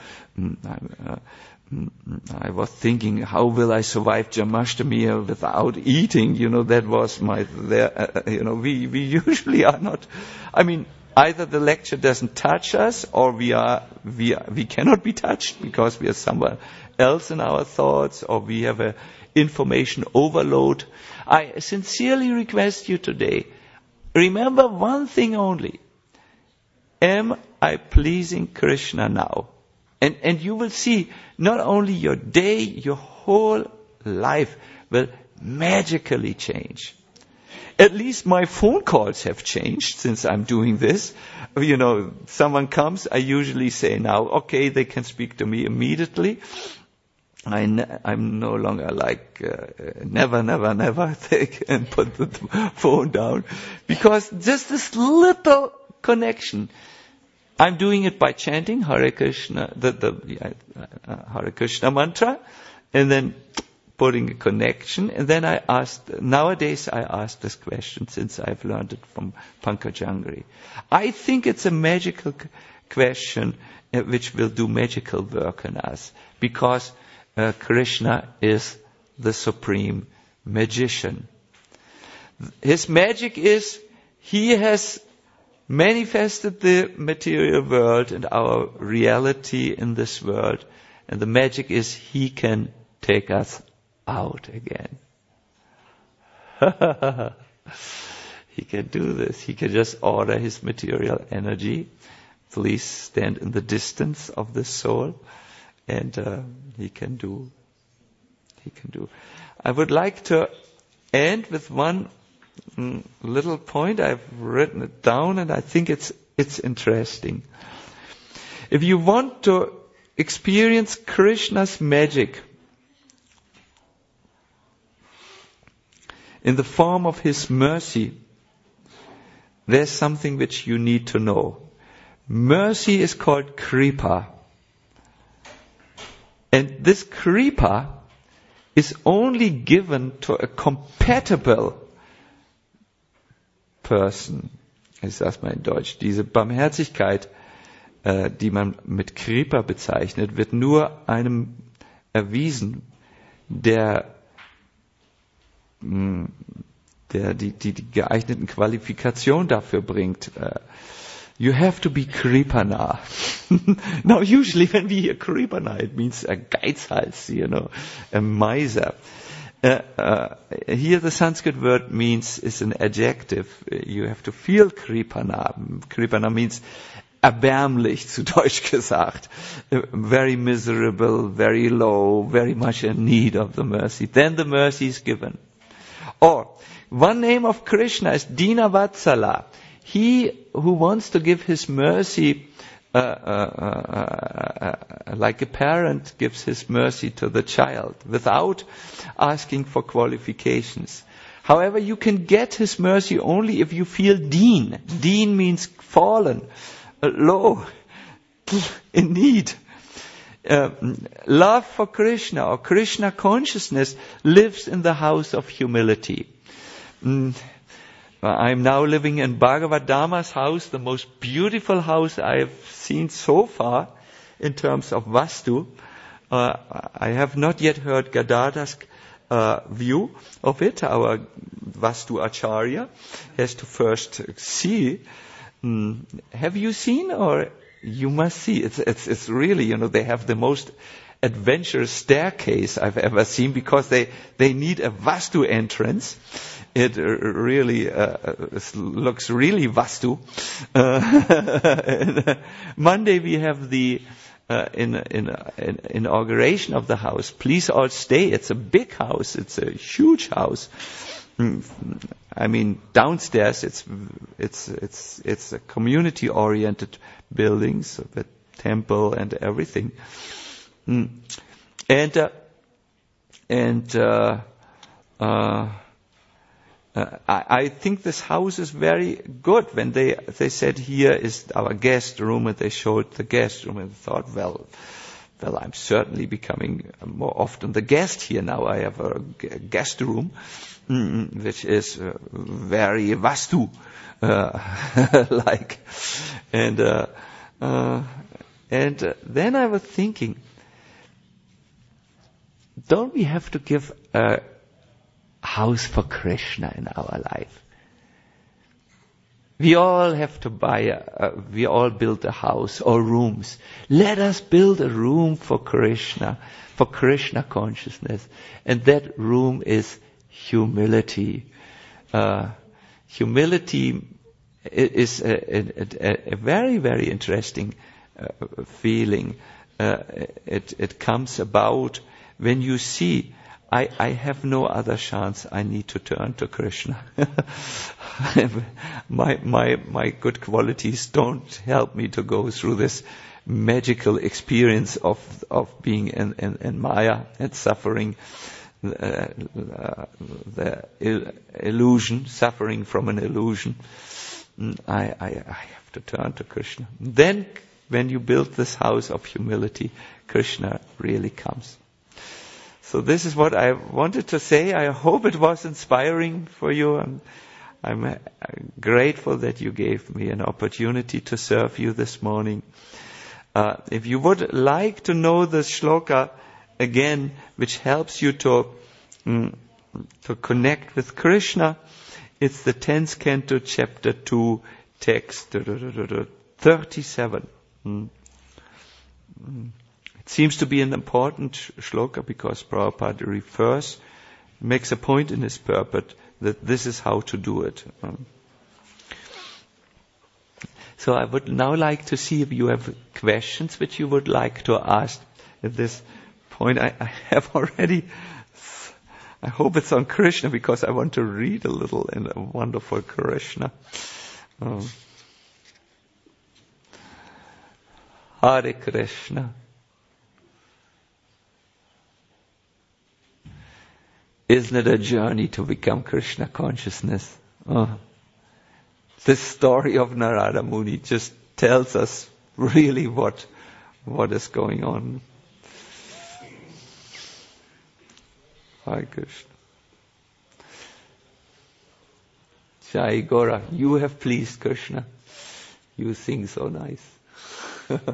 I was thinking, how will I survive Jamashtami without eating? That was we usually are not. Either the lecture doesn't touch us, or we cannot be touched because we are somewhere else in our thoughts, or we have a information overload. I sincerely request you today, remember one thing only. Am I pleasing Krishna now? And you will see, not only your day, your whole life will magically change. At least my phone calls have changed since I'm doing this. Someone comes, I usually say now, okay, they can speak to me immediately. I'm no longer like, never take and put the phone down. Because just this little connection. I'm doing it by chanting Hare Krishna, Hare Krishna mantra, and then putting a connection. And then nowadays I ask this question since I've learned it from Pankajangri. I think it's a magical question which will do magical work in us, because Krishna is the supreme magician. His magic is, he has manifested the material world and our reality in this world. And the magic is, he can take us out again. He can do this. He can just order his material energy. Please stand in the distance of the soul. And he can do. I would like to end with one little point. I've written it down, and I think it's interesting. If you want to experience Krishna's magic in the form of his mercy, there's something which you need to know. Mercy is called kripa. And this kripa is only given to a compatible person. Ich sag's mal in Deutsch. Diese Barmherzigkeit, die man mit Kripa bezeichnet, wird nur einem erwiesen, der die geeigneten Qualifikationen dafür bringt. You have to be Kripana. Now, usually when we hear Kripana, it means a Geizhals, a miser. Here the Sanskrit word is an adjective. You have to feel Kripana. Kripana means erbärmlich, zu Deutsch gesagt. Very miserable, very low, very much in need of the mercy. Then the mercy is given. Or, one name of Krishna is Dinavatsala. He who wants to give his mercy like a parent gives his mercy to the child without asking for qualifications. However, you can get his mercy only if you feel deen. Deen means fallen, low, in need. Love for Krishna or Krishna consciousness lives in the house of humility. I'm now living in Bhagavad Dharma's house, the most beautiful house I have seen so far in terms of Vastu. I have not yet heard Gadadhar's view of it. Our Vastu Acharya has to first see. Have you seen, or you must see? It's really, they have the most adventurous staircase I've ever seen, because they need a Vastu entrance. It really looks really Vastu. Monday we have the inauguration of the house. Please all stay. It's a big house. It's a huge house. I mean, downstairs it's a community-oriented building, so the temple and everything. I think this house is very good. When they said, here is our guest room, and they showed the guest room, and I thought, well, I'm certainly becoming more often the guest here now. I have a guest room, which is very Vastu like, and then I was thinking, don't we have to give a house for Krishna in our life? We all have to we all build a house or rooms. Let us build a room for Krishna consciousness. And that room is humility. Humility is a very, very interesting feeling. It comes about when you see, I have no other chance. I need to turn to Krishna. My good qualities don't help me to go through this magical experience of being in Maya and suffering the illusion, suffering from an illusion. I have to turn to Krishna. Then, when you build this house of humility, Krishna really comes. So this is what I wanted to say. I hope it was inspiring for you. And I'm grateful that you gave me an opportunity to serve you this morning. If you would like to know the shloka again, which helps you to connect with Krishna, it's the 10th canto, chapter 2, text 37. It seems to be an important shloka because Prabhupada makes a point in his purport that this is how to do it. So I would now like to see if you have questions which you would like to ask at this point. I have already, I hope it's on Krishna, because I want to read a little in a wonderful Krishna. Hare Krishna. Isn't it a journey to become Krishna consciousness? This story of Narada Muni just tells us really what is going on. Hare Krishna. Jai Gora, you have pleased Krishna. You sing so nice. So I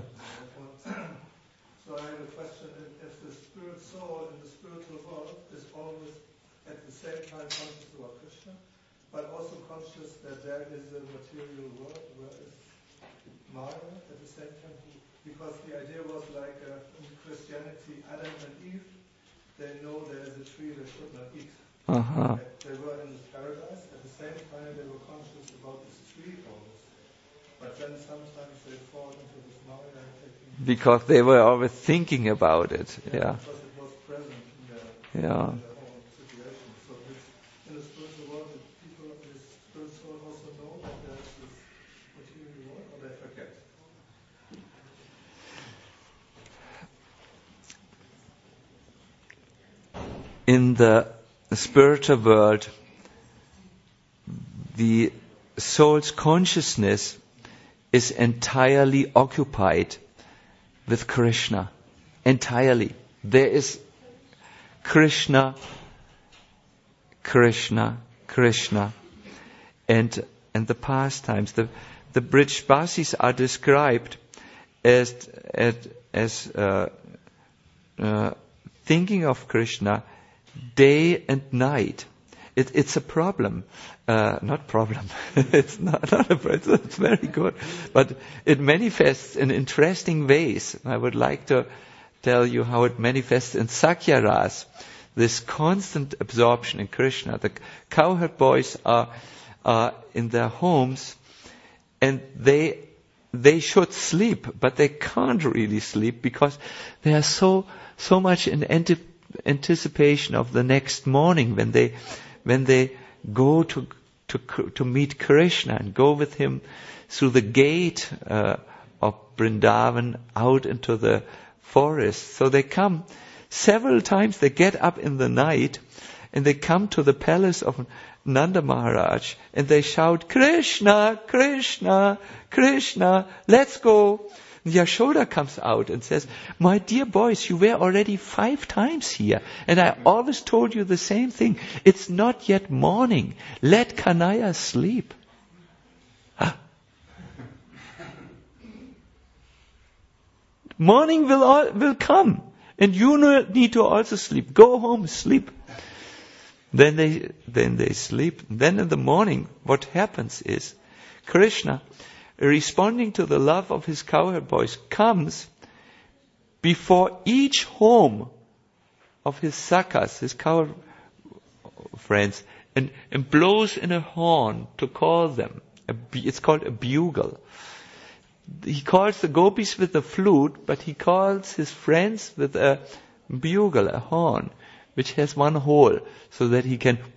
have a question. If the spirit soul in the spiritual world is always at the same time conscious about Krishna, but also conscious that there is a material world where is Maya at the same time, because the idea was like in Christianity, Adam and Eve, they know there is a tree they should not eat. They were in this paradise, at the same time they were conscious about this tree always. But then sometimes they fall into this Maya. Because they were always thinking about it. Yeah. Because it was present in their whole situation. So in the spiritual world, the people in the spiritual world also know that there is this material world, or they forget? In the spiritual world, the soul's consciousness is entirely occupied with Krishna. Entirely. There is Krishna, Krishna, Krishna. and the pastimes. The Brijbasis are described as thinking of Krishna day and night. It's a problem. Not problem. It's not a problem. It's very good. But it manifests in interesting ways. I would like to tell you how it manifests in Sakyaras, this constant absorption in Krishna. The cowherd boys are in their homes, and they should sleep, but they can't really sleep because they are so much in anticipation of the next morning when they go to meet Krishna and go with him through the gate of Vrindavan out into the forest. So they come several times. They get up in the night and they come to the palace of Nanda Maharaj and they shout, "Krishna, Krishna, Krishna, let's go." Yashoda comes out and says, "My dear boys, you were already 5 times here, and I always told you the same thing. It's not yet morning. Let Kanaya sleep." Morning will come, and you need to also sleep. Go home, sleep. Then they sleep. Then in the morning, what happens is Krishna, responding to the love of his cowherd boys, comes before each home of his sakas, his cowherd friends, and blows in a horn to call them. It's called a bugle. He calls the gopis with a flute, but he calls his friends with a bugle, a horn, which has one hole, so that he can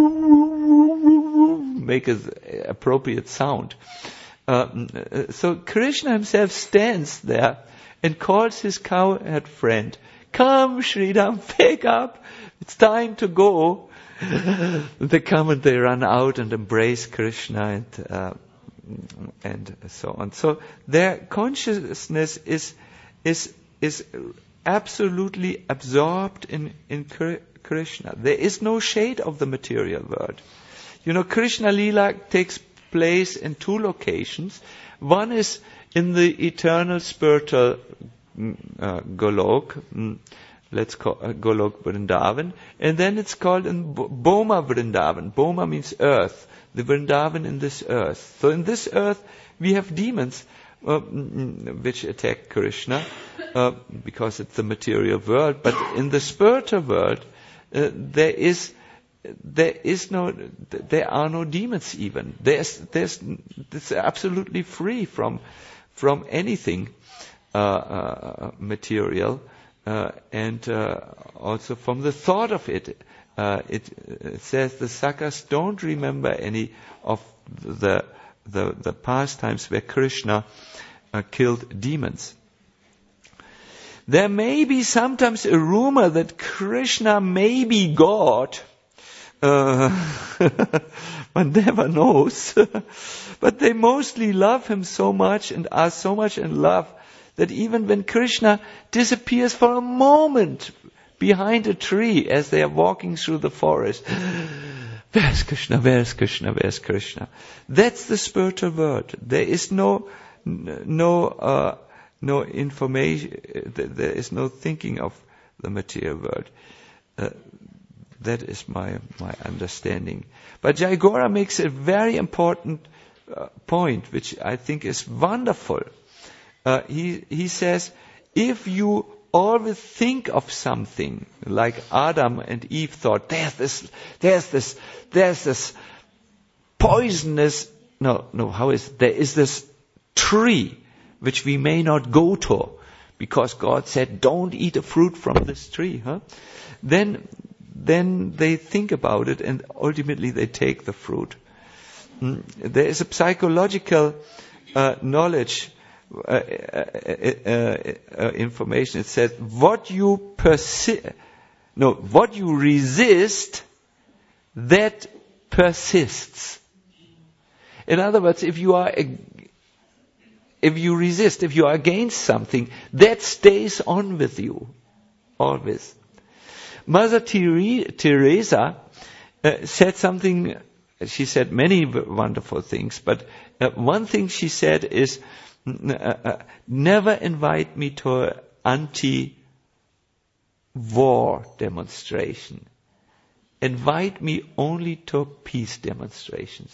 make an appropriate sound. So Krishna himself stands there and calls his cowherd friend, "Come, Sridham, wake up. It's time to go." They come and they run out and embrace Krishna and so on. So their consciousness is absolutely absorbed in Krishna. There is no shade of the material world. Krishna Leela takes place in 2 locations. One is in the eternal spiritual Golok, let's call Golok Vrindavan, and then it's called in Boma Vrindavan. Boma means earth, the Vrindavan in this earth. So in this earth we have demons which attack Krishna because it's the material world, but in the spiritual world there are no demons even. It's absolutely free from anything material and also from the thought of it. It says the sakas don't remember any of the pastimes where Krishna killed demons. There may be sometimes a rumor that Krishna may be God. One never knows. But they mostly love him so much and are so much in love that even when Krishna disappears for a moment behind a tree as they are walking through the forest, where's Krishna? Where's Krishna? Where's Krishna? That's the spiritual world. There is no information. There is no thinking of the material world. That is my understanding. But Jayagora makes a very important point, which I think is wonderful. He says, if you always think of something like Adam and Eve thought, there's this poisonous, there is this tree which we may not go to because God said, don't eat a fruit from this tree. Then they think about it and ultimately they take the fruit. There is a psychological knowledge, information. It says what you resist, that persists. In other words, if you resist, if you are against something, that stays on with you always. Mother Teresa said something she said many wonderful things, but one thing she said is, never invite me to an anti-war demonstration. Invite me only to peace demonstrations.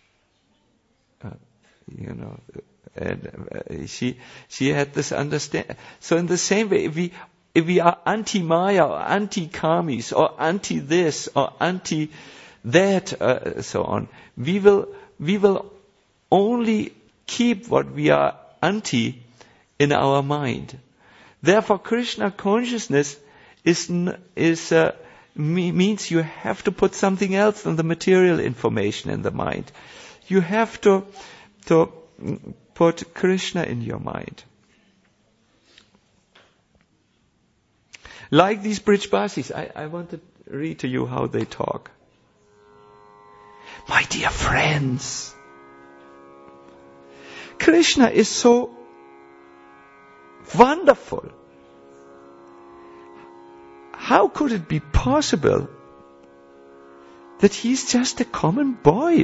And she had this understanding. So in the same way, if we are anti-Maya or anti-Kamis or anti-this or anti-that, so on, we will only keep what we are anti in our mind. Therefore, Krishna consciousness means you have to put something else than the material information in the mind. You have to put Krishna in your mind. Like these Brijbasis, I want to read to you how they talk. My dear friends, Krishna is so wonderful. How could it be possible that he's just a common boy?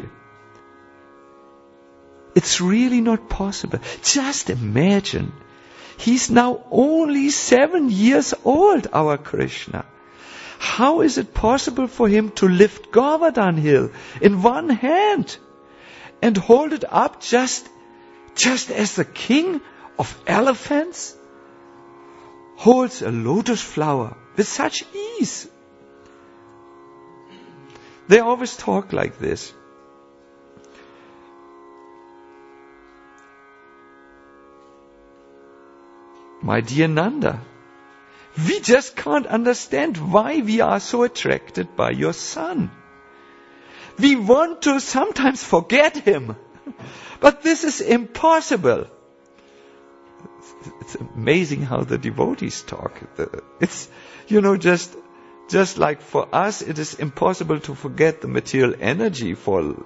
It's really not possible. Just imagine. He's now only 7 years old, our Krishna. How is it possible for him to lift Govardhan hill in one hand and hold it up just as the king of elephants holds a lotus flower with such ease? They always talk like this. My dear Nanda, we just can't understand why we are so attracted by your son. We want to sometimes forget him, but this is impossible. It's amazing how the devotees talk. It's, just like for us, it is impossible to forget the material energy. For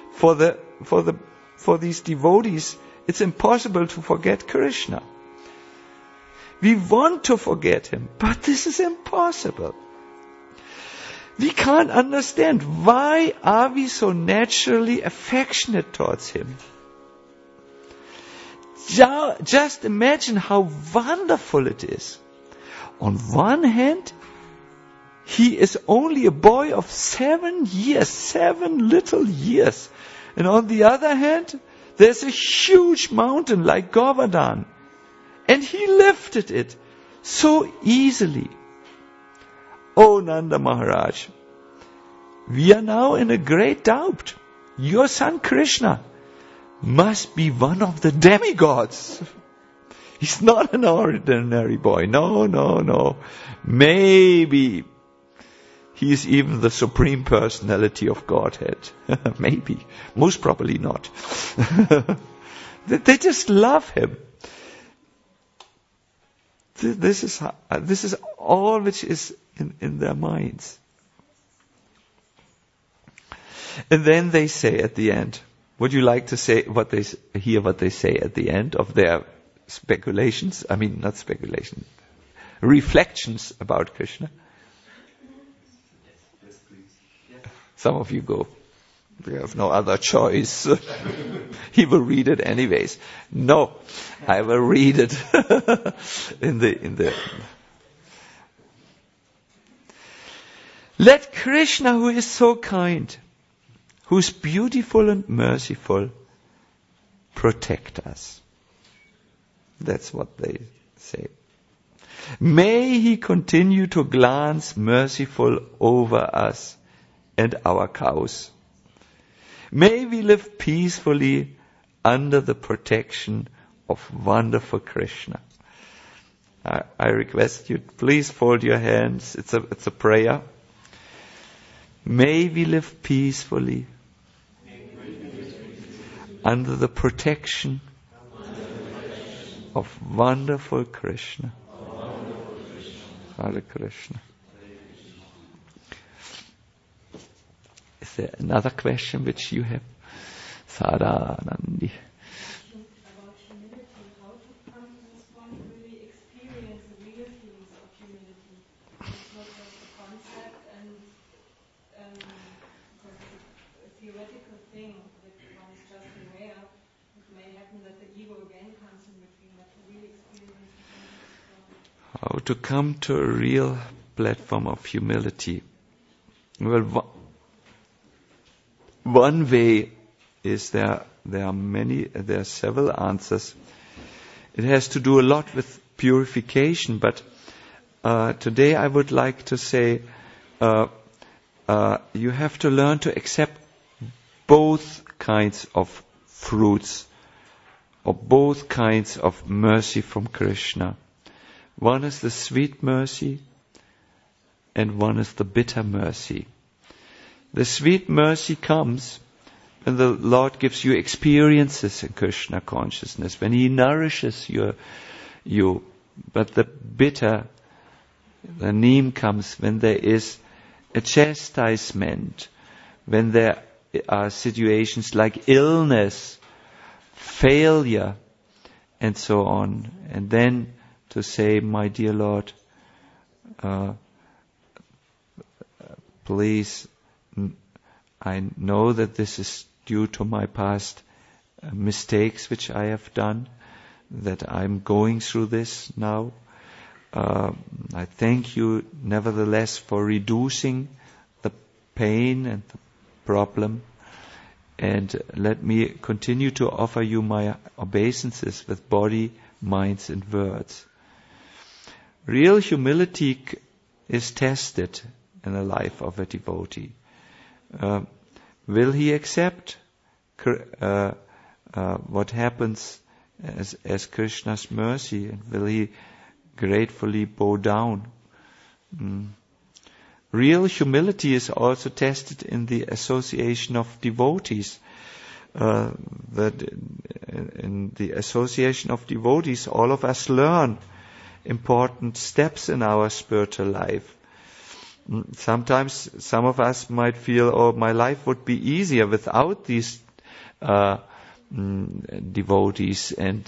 these devotees, it's impossible to forget Krishna. We want to forget him, but this is impossible. We can't understand why are we so naturally affectionate towards him. Just imagine how wonderful it is. On one hand, he is only a boy of 7 years, 7 little years. And on the other hand, there's a huge mountain like Govardhan. And he lifted it so easily. Oh Nanda Maharaj, we are now in a great doubt. Your son Krishna must be one of the demigods. He's not an ordinary boy. No. Maybe he is even the supreme personality of Godhead. Maybe. Most probably not. They just love him. This is all which is in their minds. And then they say at the end, would you like to hear what they say at the end of their speculations? I mean, not speculation, reflections about Krishna? Yes, please. Yes. Some of you go. We have no other choice. He will read it anyways. No, I will read it in the. Let Krishna, who is so kind, who is beautiful and merciful, protect us. That's what they say. May he continue to glance merciful over us and our cows. May we live peacefully under the protection of wonderful Krishna. I request you, please fold your hands. It's a prayer. May we live peacefully under the protection of wonderful Krishna. Hare Krishna. Is there another question which you have? Sadhanandi. About humility, how to come to this point to really experience the real feelings of humility. It's not just a concept and because it's a theoretical to come to a real platform of humility? Well, one way is there are several answers. It has to do a lot with purification, but today I would like to say you have to learn to accept both kinds of fruits or both kinds of mercy from Krishna. One is the sweet mercy and one is the bitter mercy. The sweet mercy comes when the Lord gives you experiences in Krishna consciousness, when He nourishes you. But the bitter, the neem comes when there is a chastisement, when there are situations like illness, failure, and so on. And then to say, my dear Lord, please, I know that this is due to my past mistakes which I have done, that I'm going through this now. I thank you nevertheless for reducing the pain and the problem, and let me continue to offer you my obeisances with body, minds and words. Real humility is tested in the life of a devotee. Will he accept what happens as Krishna's mercy, and will he gratefully bow down? Real humility is also tested in the association of devotees. That in the association of devotees, all of us learn important steps in our spiritual life. Sometimes some of us might feel, oh, my life would be easier without these devotees and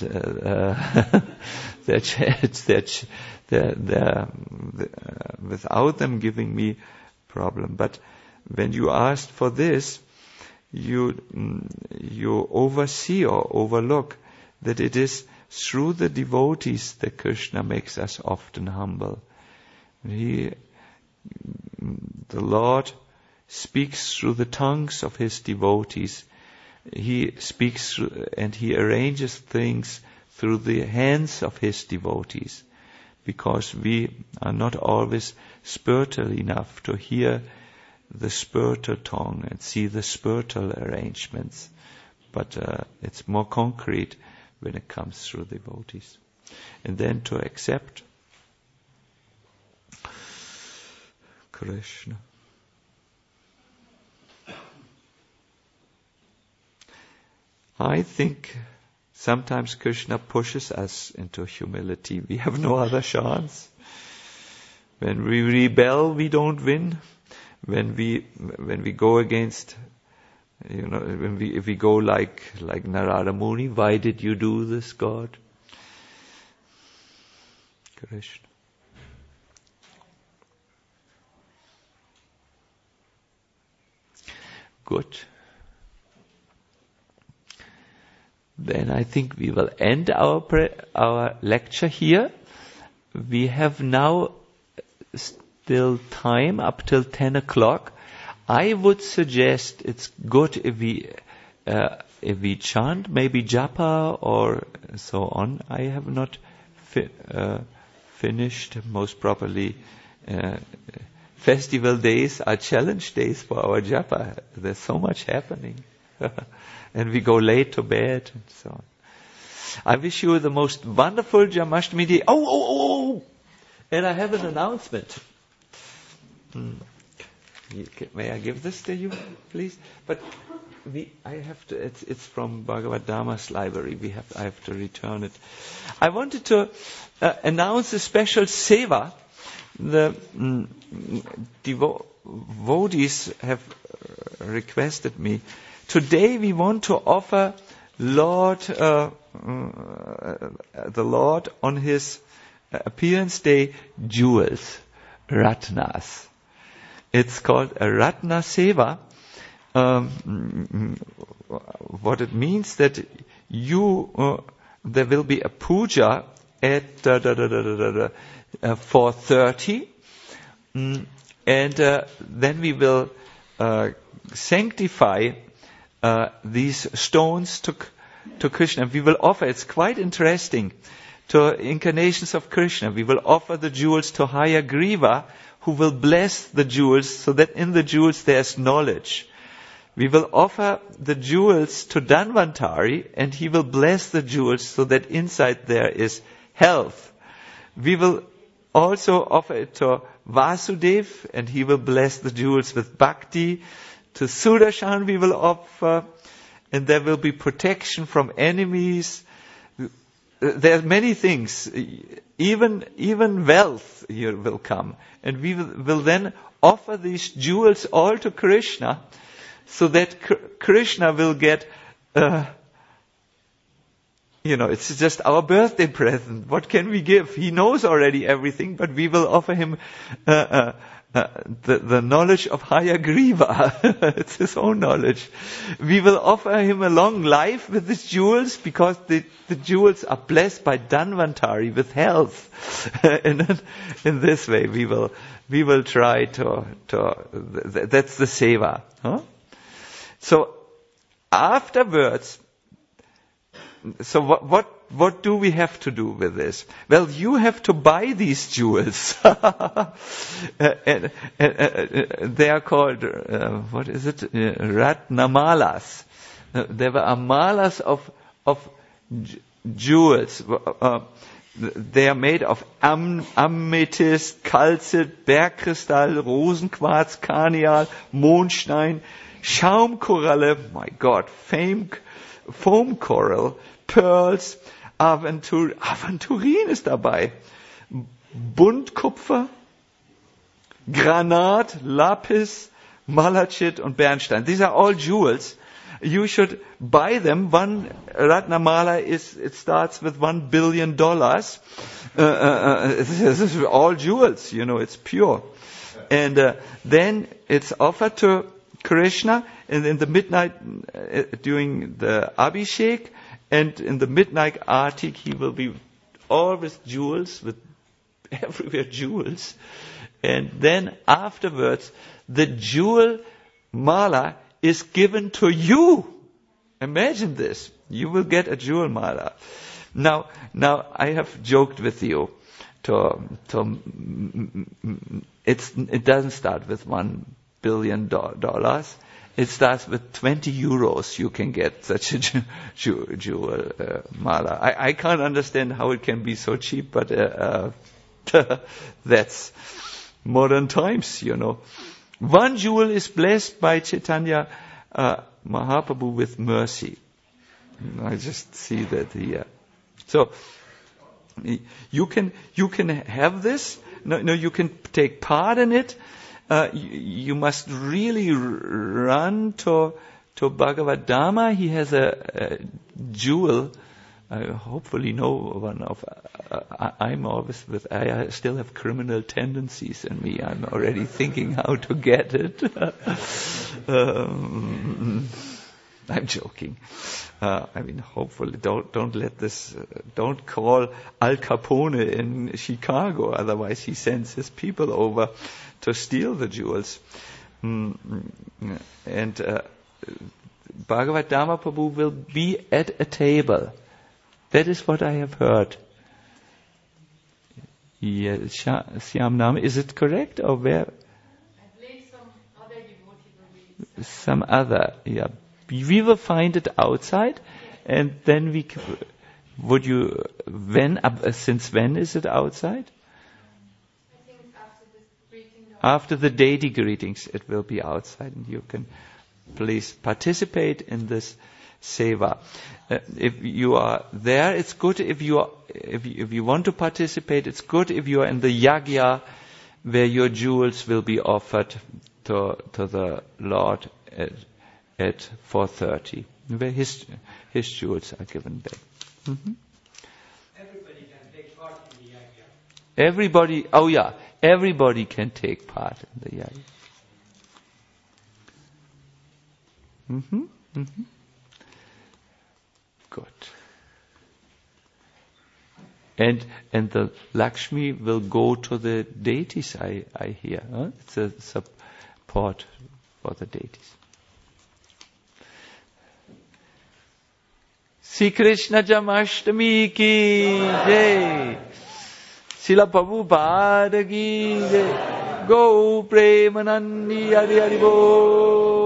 without them giving me problem. But when you asked for this, you oversee or overlook that it is through the devotees that Krishna makes us often humble. The Lord speaks through the tongues of His devotees. He speaks through, and He arranges things through the hands of His devotees, because we are not always spiritual enough to hear the spiritual tongue and see the spiritual arrangements. But it's more concrete when it comes through devotees. And then to accept Krishna. I think sometimes Krishna pushes us into humility. We have no other chance. When we rebel, we don't win. When we go against, if we go like Narada Muni, why did you do this, God? Krishna. Good. Then I think we will end our lecture here. We have now still time up till 10 o'clock. I would suggest it's good if we chant, maybe japa or so on. I have not finished most probably. Festival days are challenge days for our japa. There's so much happening. And we go late to bed and so on. I wish you the most wonderful Janmashtami day. Oh! And I have an announcement. May I give this to you, please? But I have to. It's from Bhagavad Dhamma's library. I have to return it. I wanted to announce a special seva. The devotees have requested me. Today we want to offer the Lord on His appearance day jewels, ratnas. It's called a ratna seva. What it means that there will be a puja at 4:30, and then we will sanctify these stones to Krishna. We will offer. It's quite interesting. To incarnations of Krishna, we will offer the jewels to Hayagriva, who will bless the jewels, so that in the jewels there's knowledge. We will offer the jewels to Dhanvantari, and he will bless the jewels so that inside there is health. We will also offer it to Vasudev, and he will bless the jewels with bhakti. To Sudarshan we will offer, and there will be protection from enemies. There are many things, even wealth here will come. And we will then offer these jewels all to Krishna, so that Krishna will get, it's just our birthday present. What can we give? He knows already everything, but we will offer him the knowledge of Hayagriva. It's his own knowledge. We will offer him a long life with these jewels, because the jewels are blessed by Dhanvantari with health. And in this way we will try to that's the seva. Huh? So afterwards, so what do we have to do with this? Well, you have to buy these jewels. and they are called, Ratnamalas. There were malas of jewels. They are made of Amethyst, Calcit, Bergkristall, Rosenquarz, Karneal, Mondstein, Schaumkoralle, my God, foam coral, Pearls, Aventurin ist dabei, Buntkupfer, Granat, Lapis, Malachit und Bernstein. These are all jewels. You should buy them. One Ratnamala it starts with $1 billion. This is all jewels, it's pure. And then it's offered to Krishna, and in the midnight, during the Abhishek, and in the midnight artik, he will be all with jewels, with everywhere jewels. And then afterwards, the jewel mala is given to you. Imagine this. You will get a jewel mala. Now I have joked with you. It doesn't start with $1 billion. It starts with 20 euros. You can get such a jewel mala. I can't understand how it can be so cheap, but that's modern times, One jewel is blessed by Chaitanya Mahaprabhu with mercy. I just see that here. So you can have this. No, you can take part in it. You must really run to Bhagavad Dhamma. He has a jewel. Hopefully no one of I still have criminal tendencies in me. I'm already thinking how to get it. I'm joking. Hopefully don't let this, don't call Al Capone in Chicago, otherwise he sends his people over to steal the jewels. And Bhagavad Dhamma Prabhu will be at a table. That is what I have heard. Yeah, Shyam Nam, is it correct or where? I believe some other devotee will be. Some other, yeah. We will find it outside, and then since when is it outside? I think after the greeting. After the deity greetings, it will be outside, and you can please participate in this seva. If you are there, it's good. If you want to participate, it's good if you are in the yagya, where your jewels will be offered to the Lord at 4:30, where his jewels are given back. Mm-hmm. Everybody can take part in the yagya. Everybody can take part in the yagya. Mm-hmm. Mm-hmm. Good. And the Lakshmi will go to the deities, I hear. Huh? It's a support for the deities. Sri Krishna Jamashtami ki jai. Srila Prabhupada ki jai. Go Premanandi Hari Hari Bol.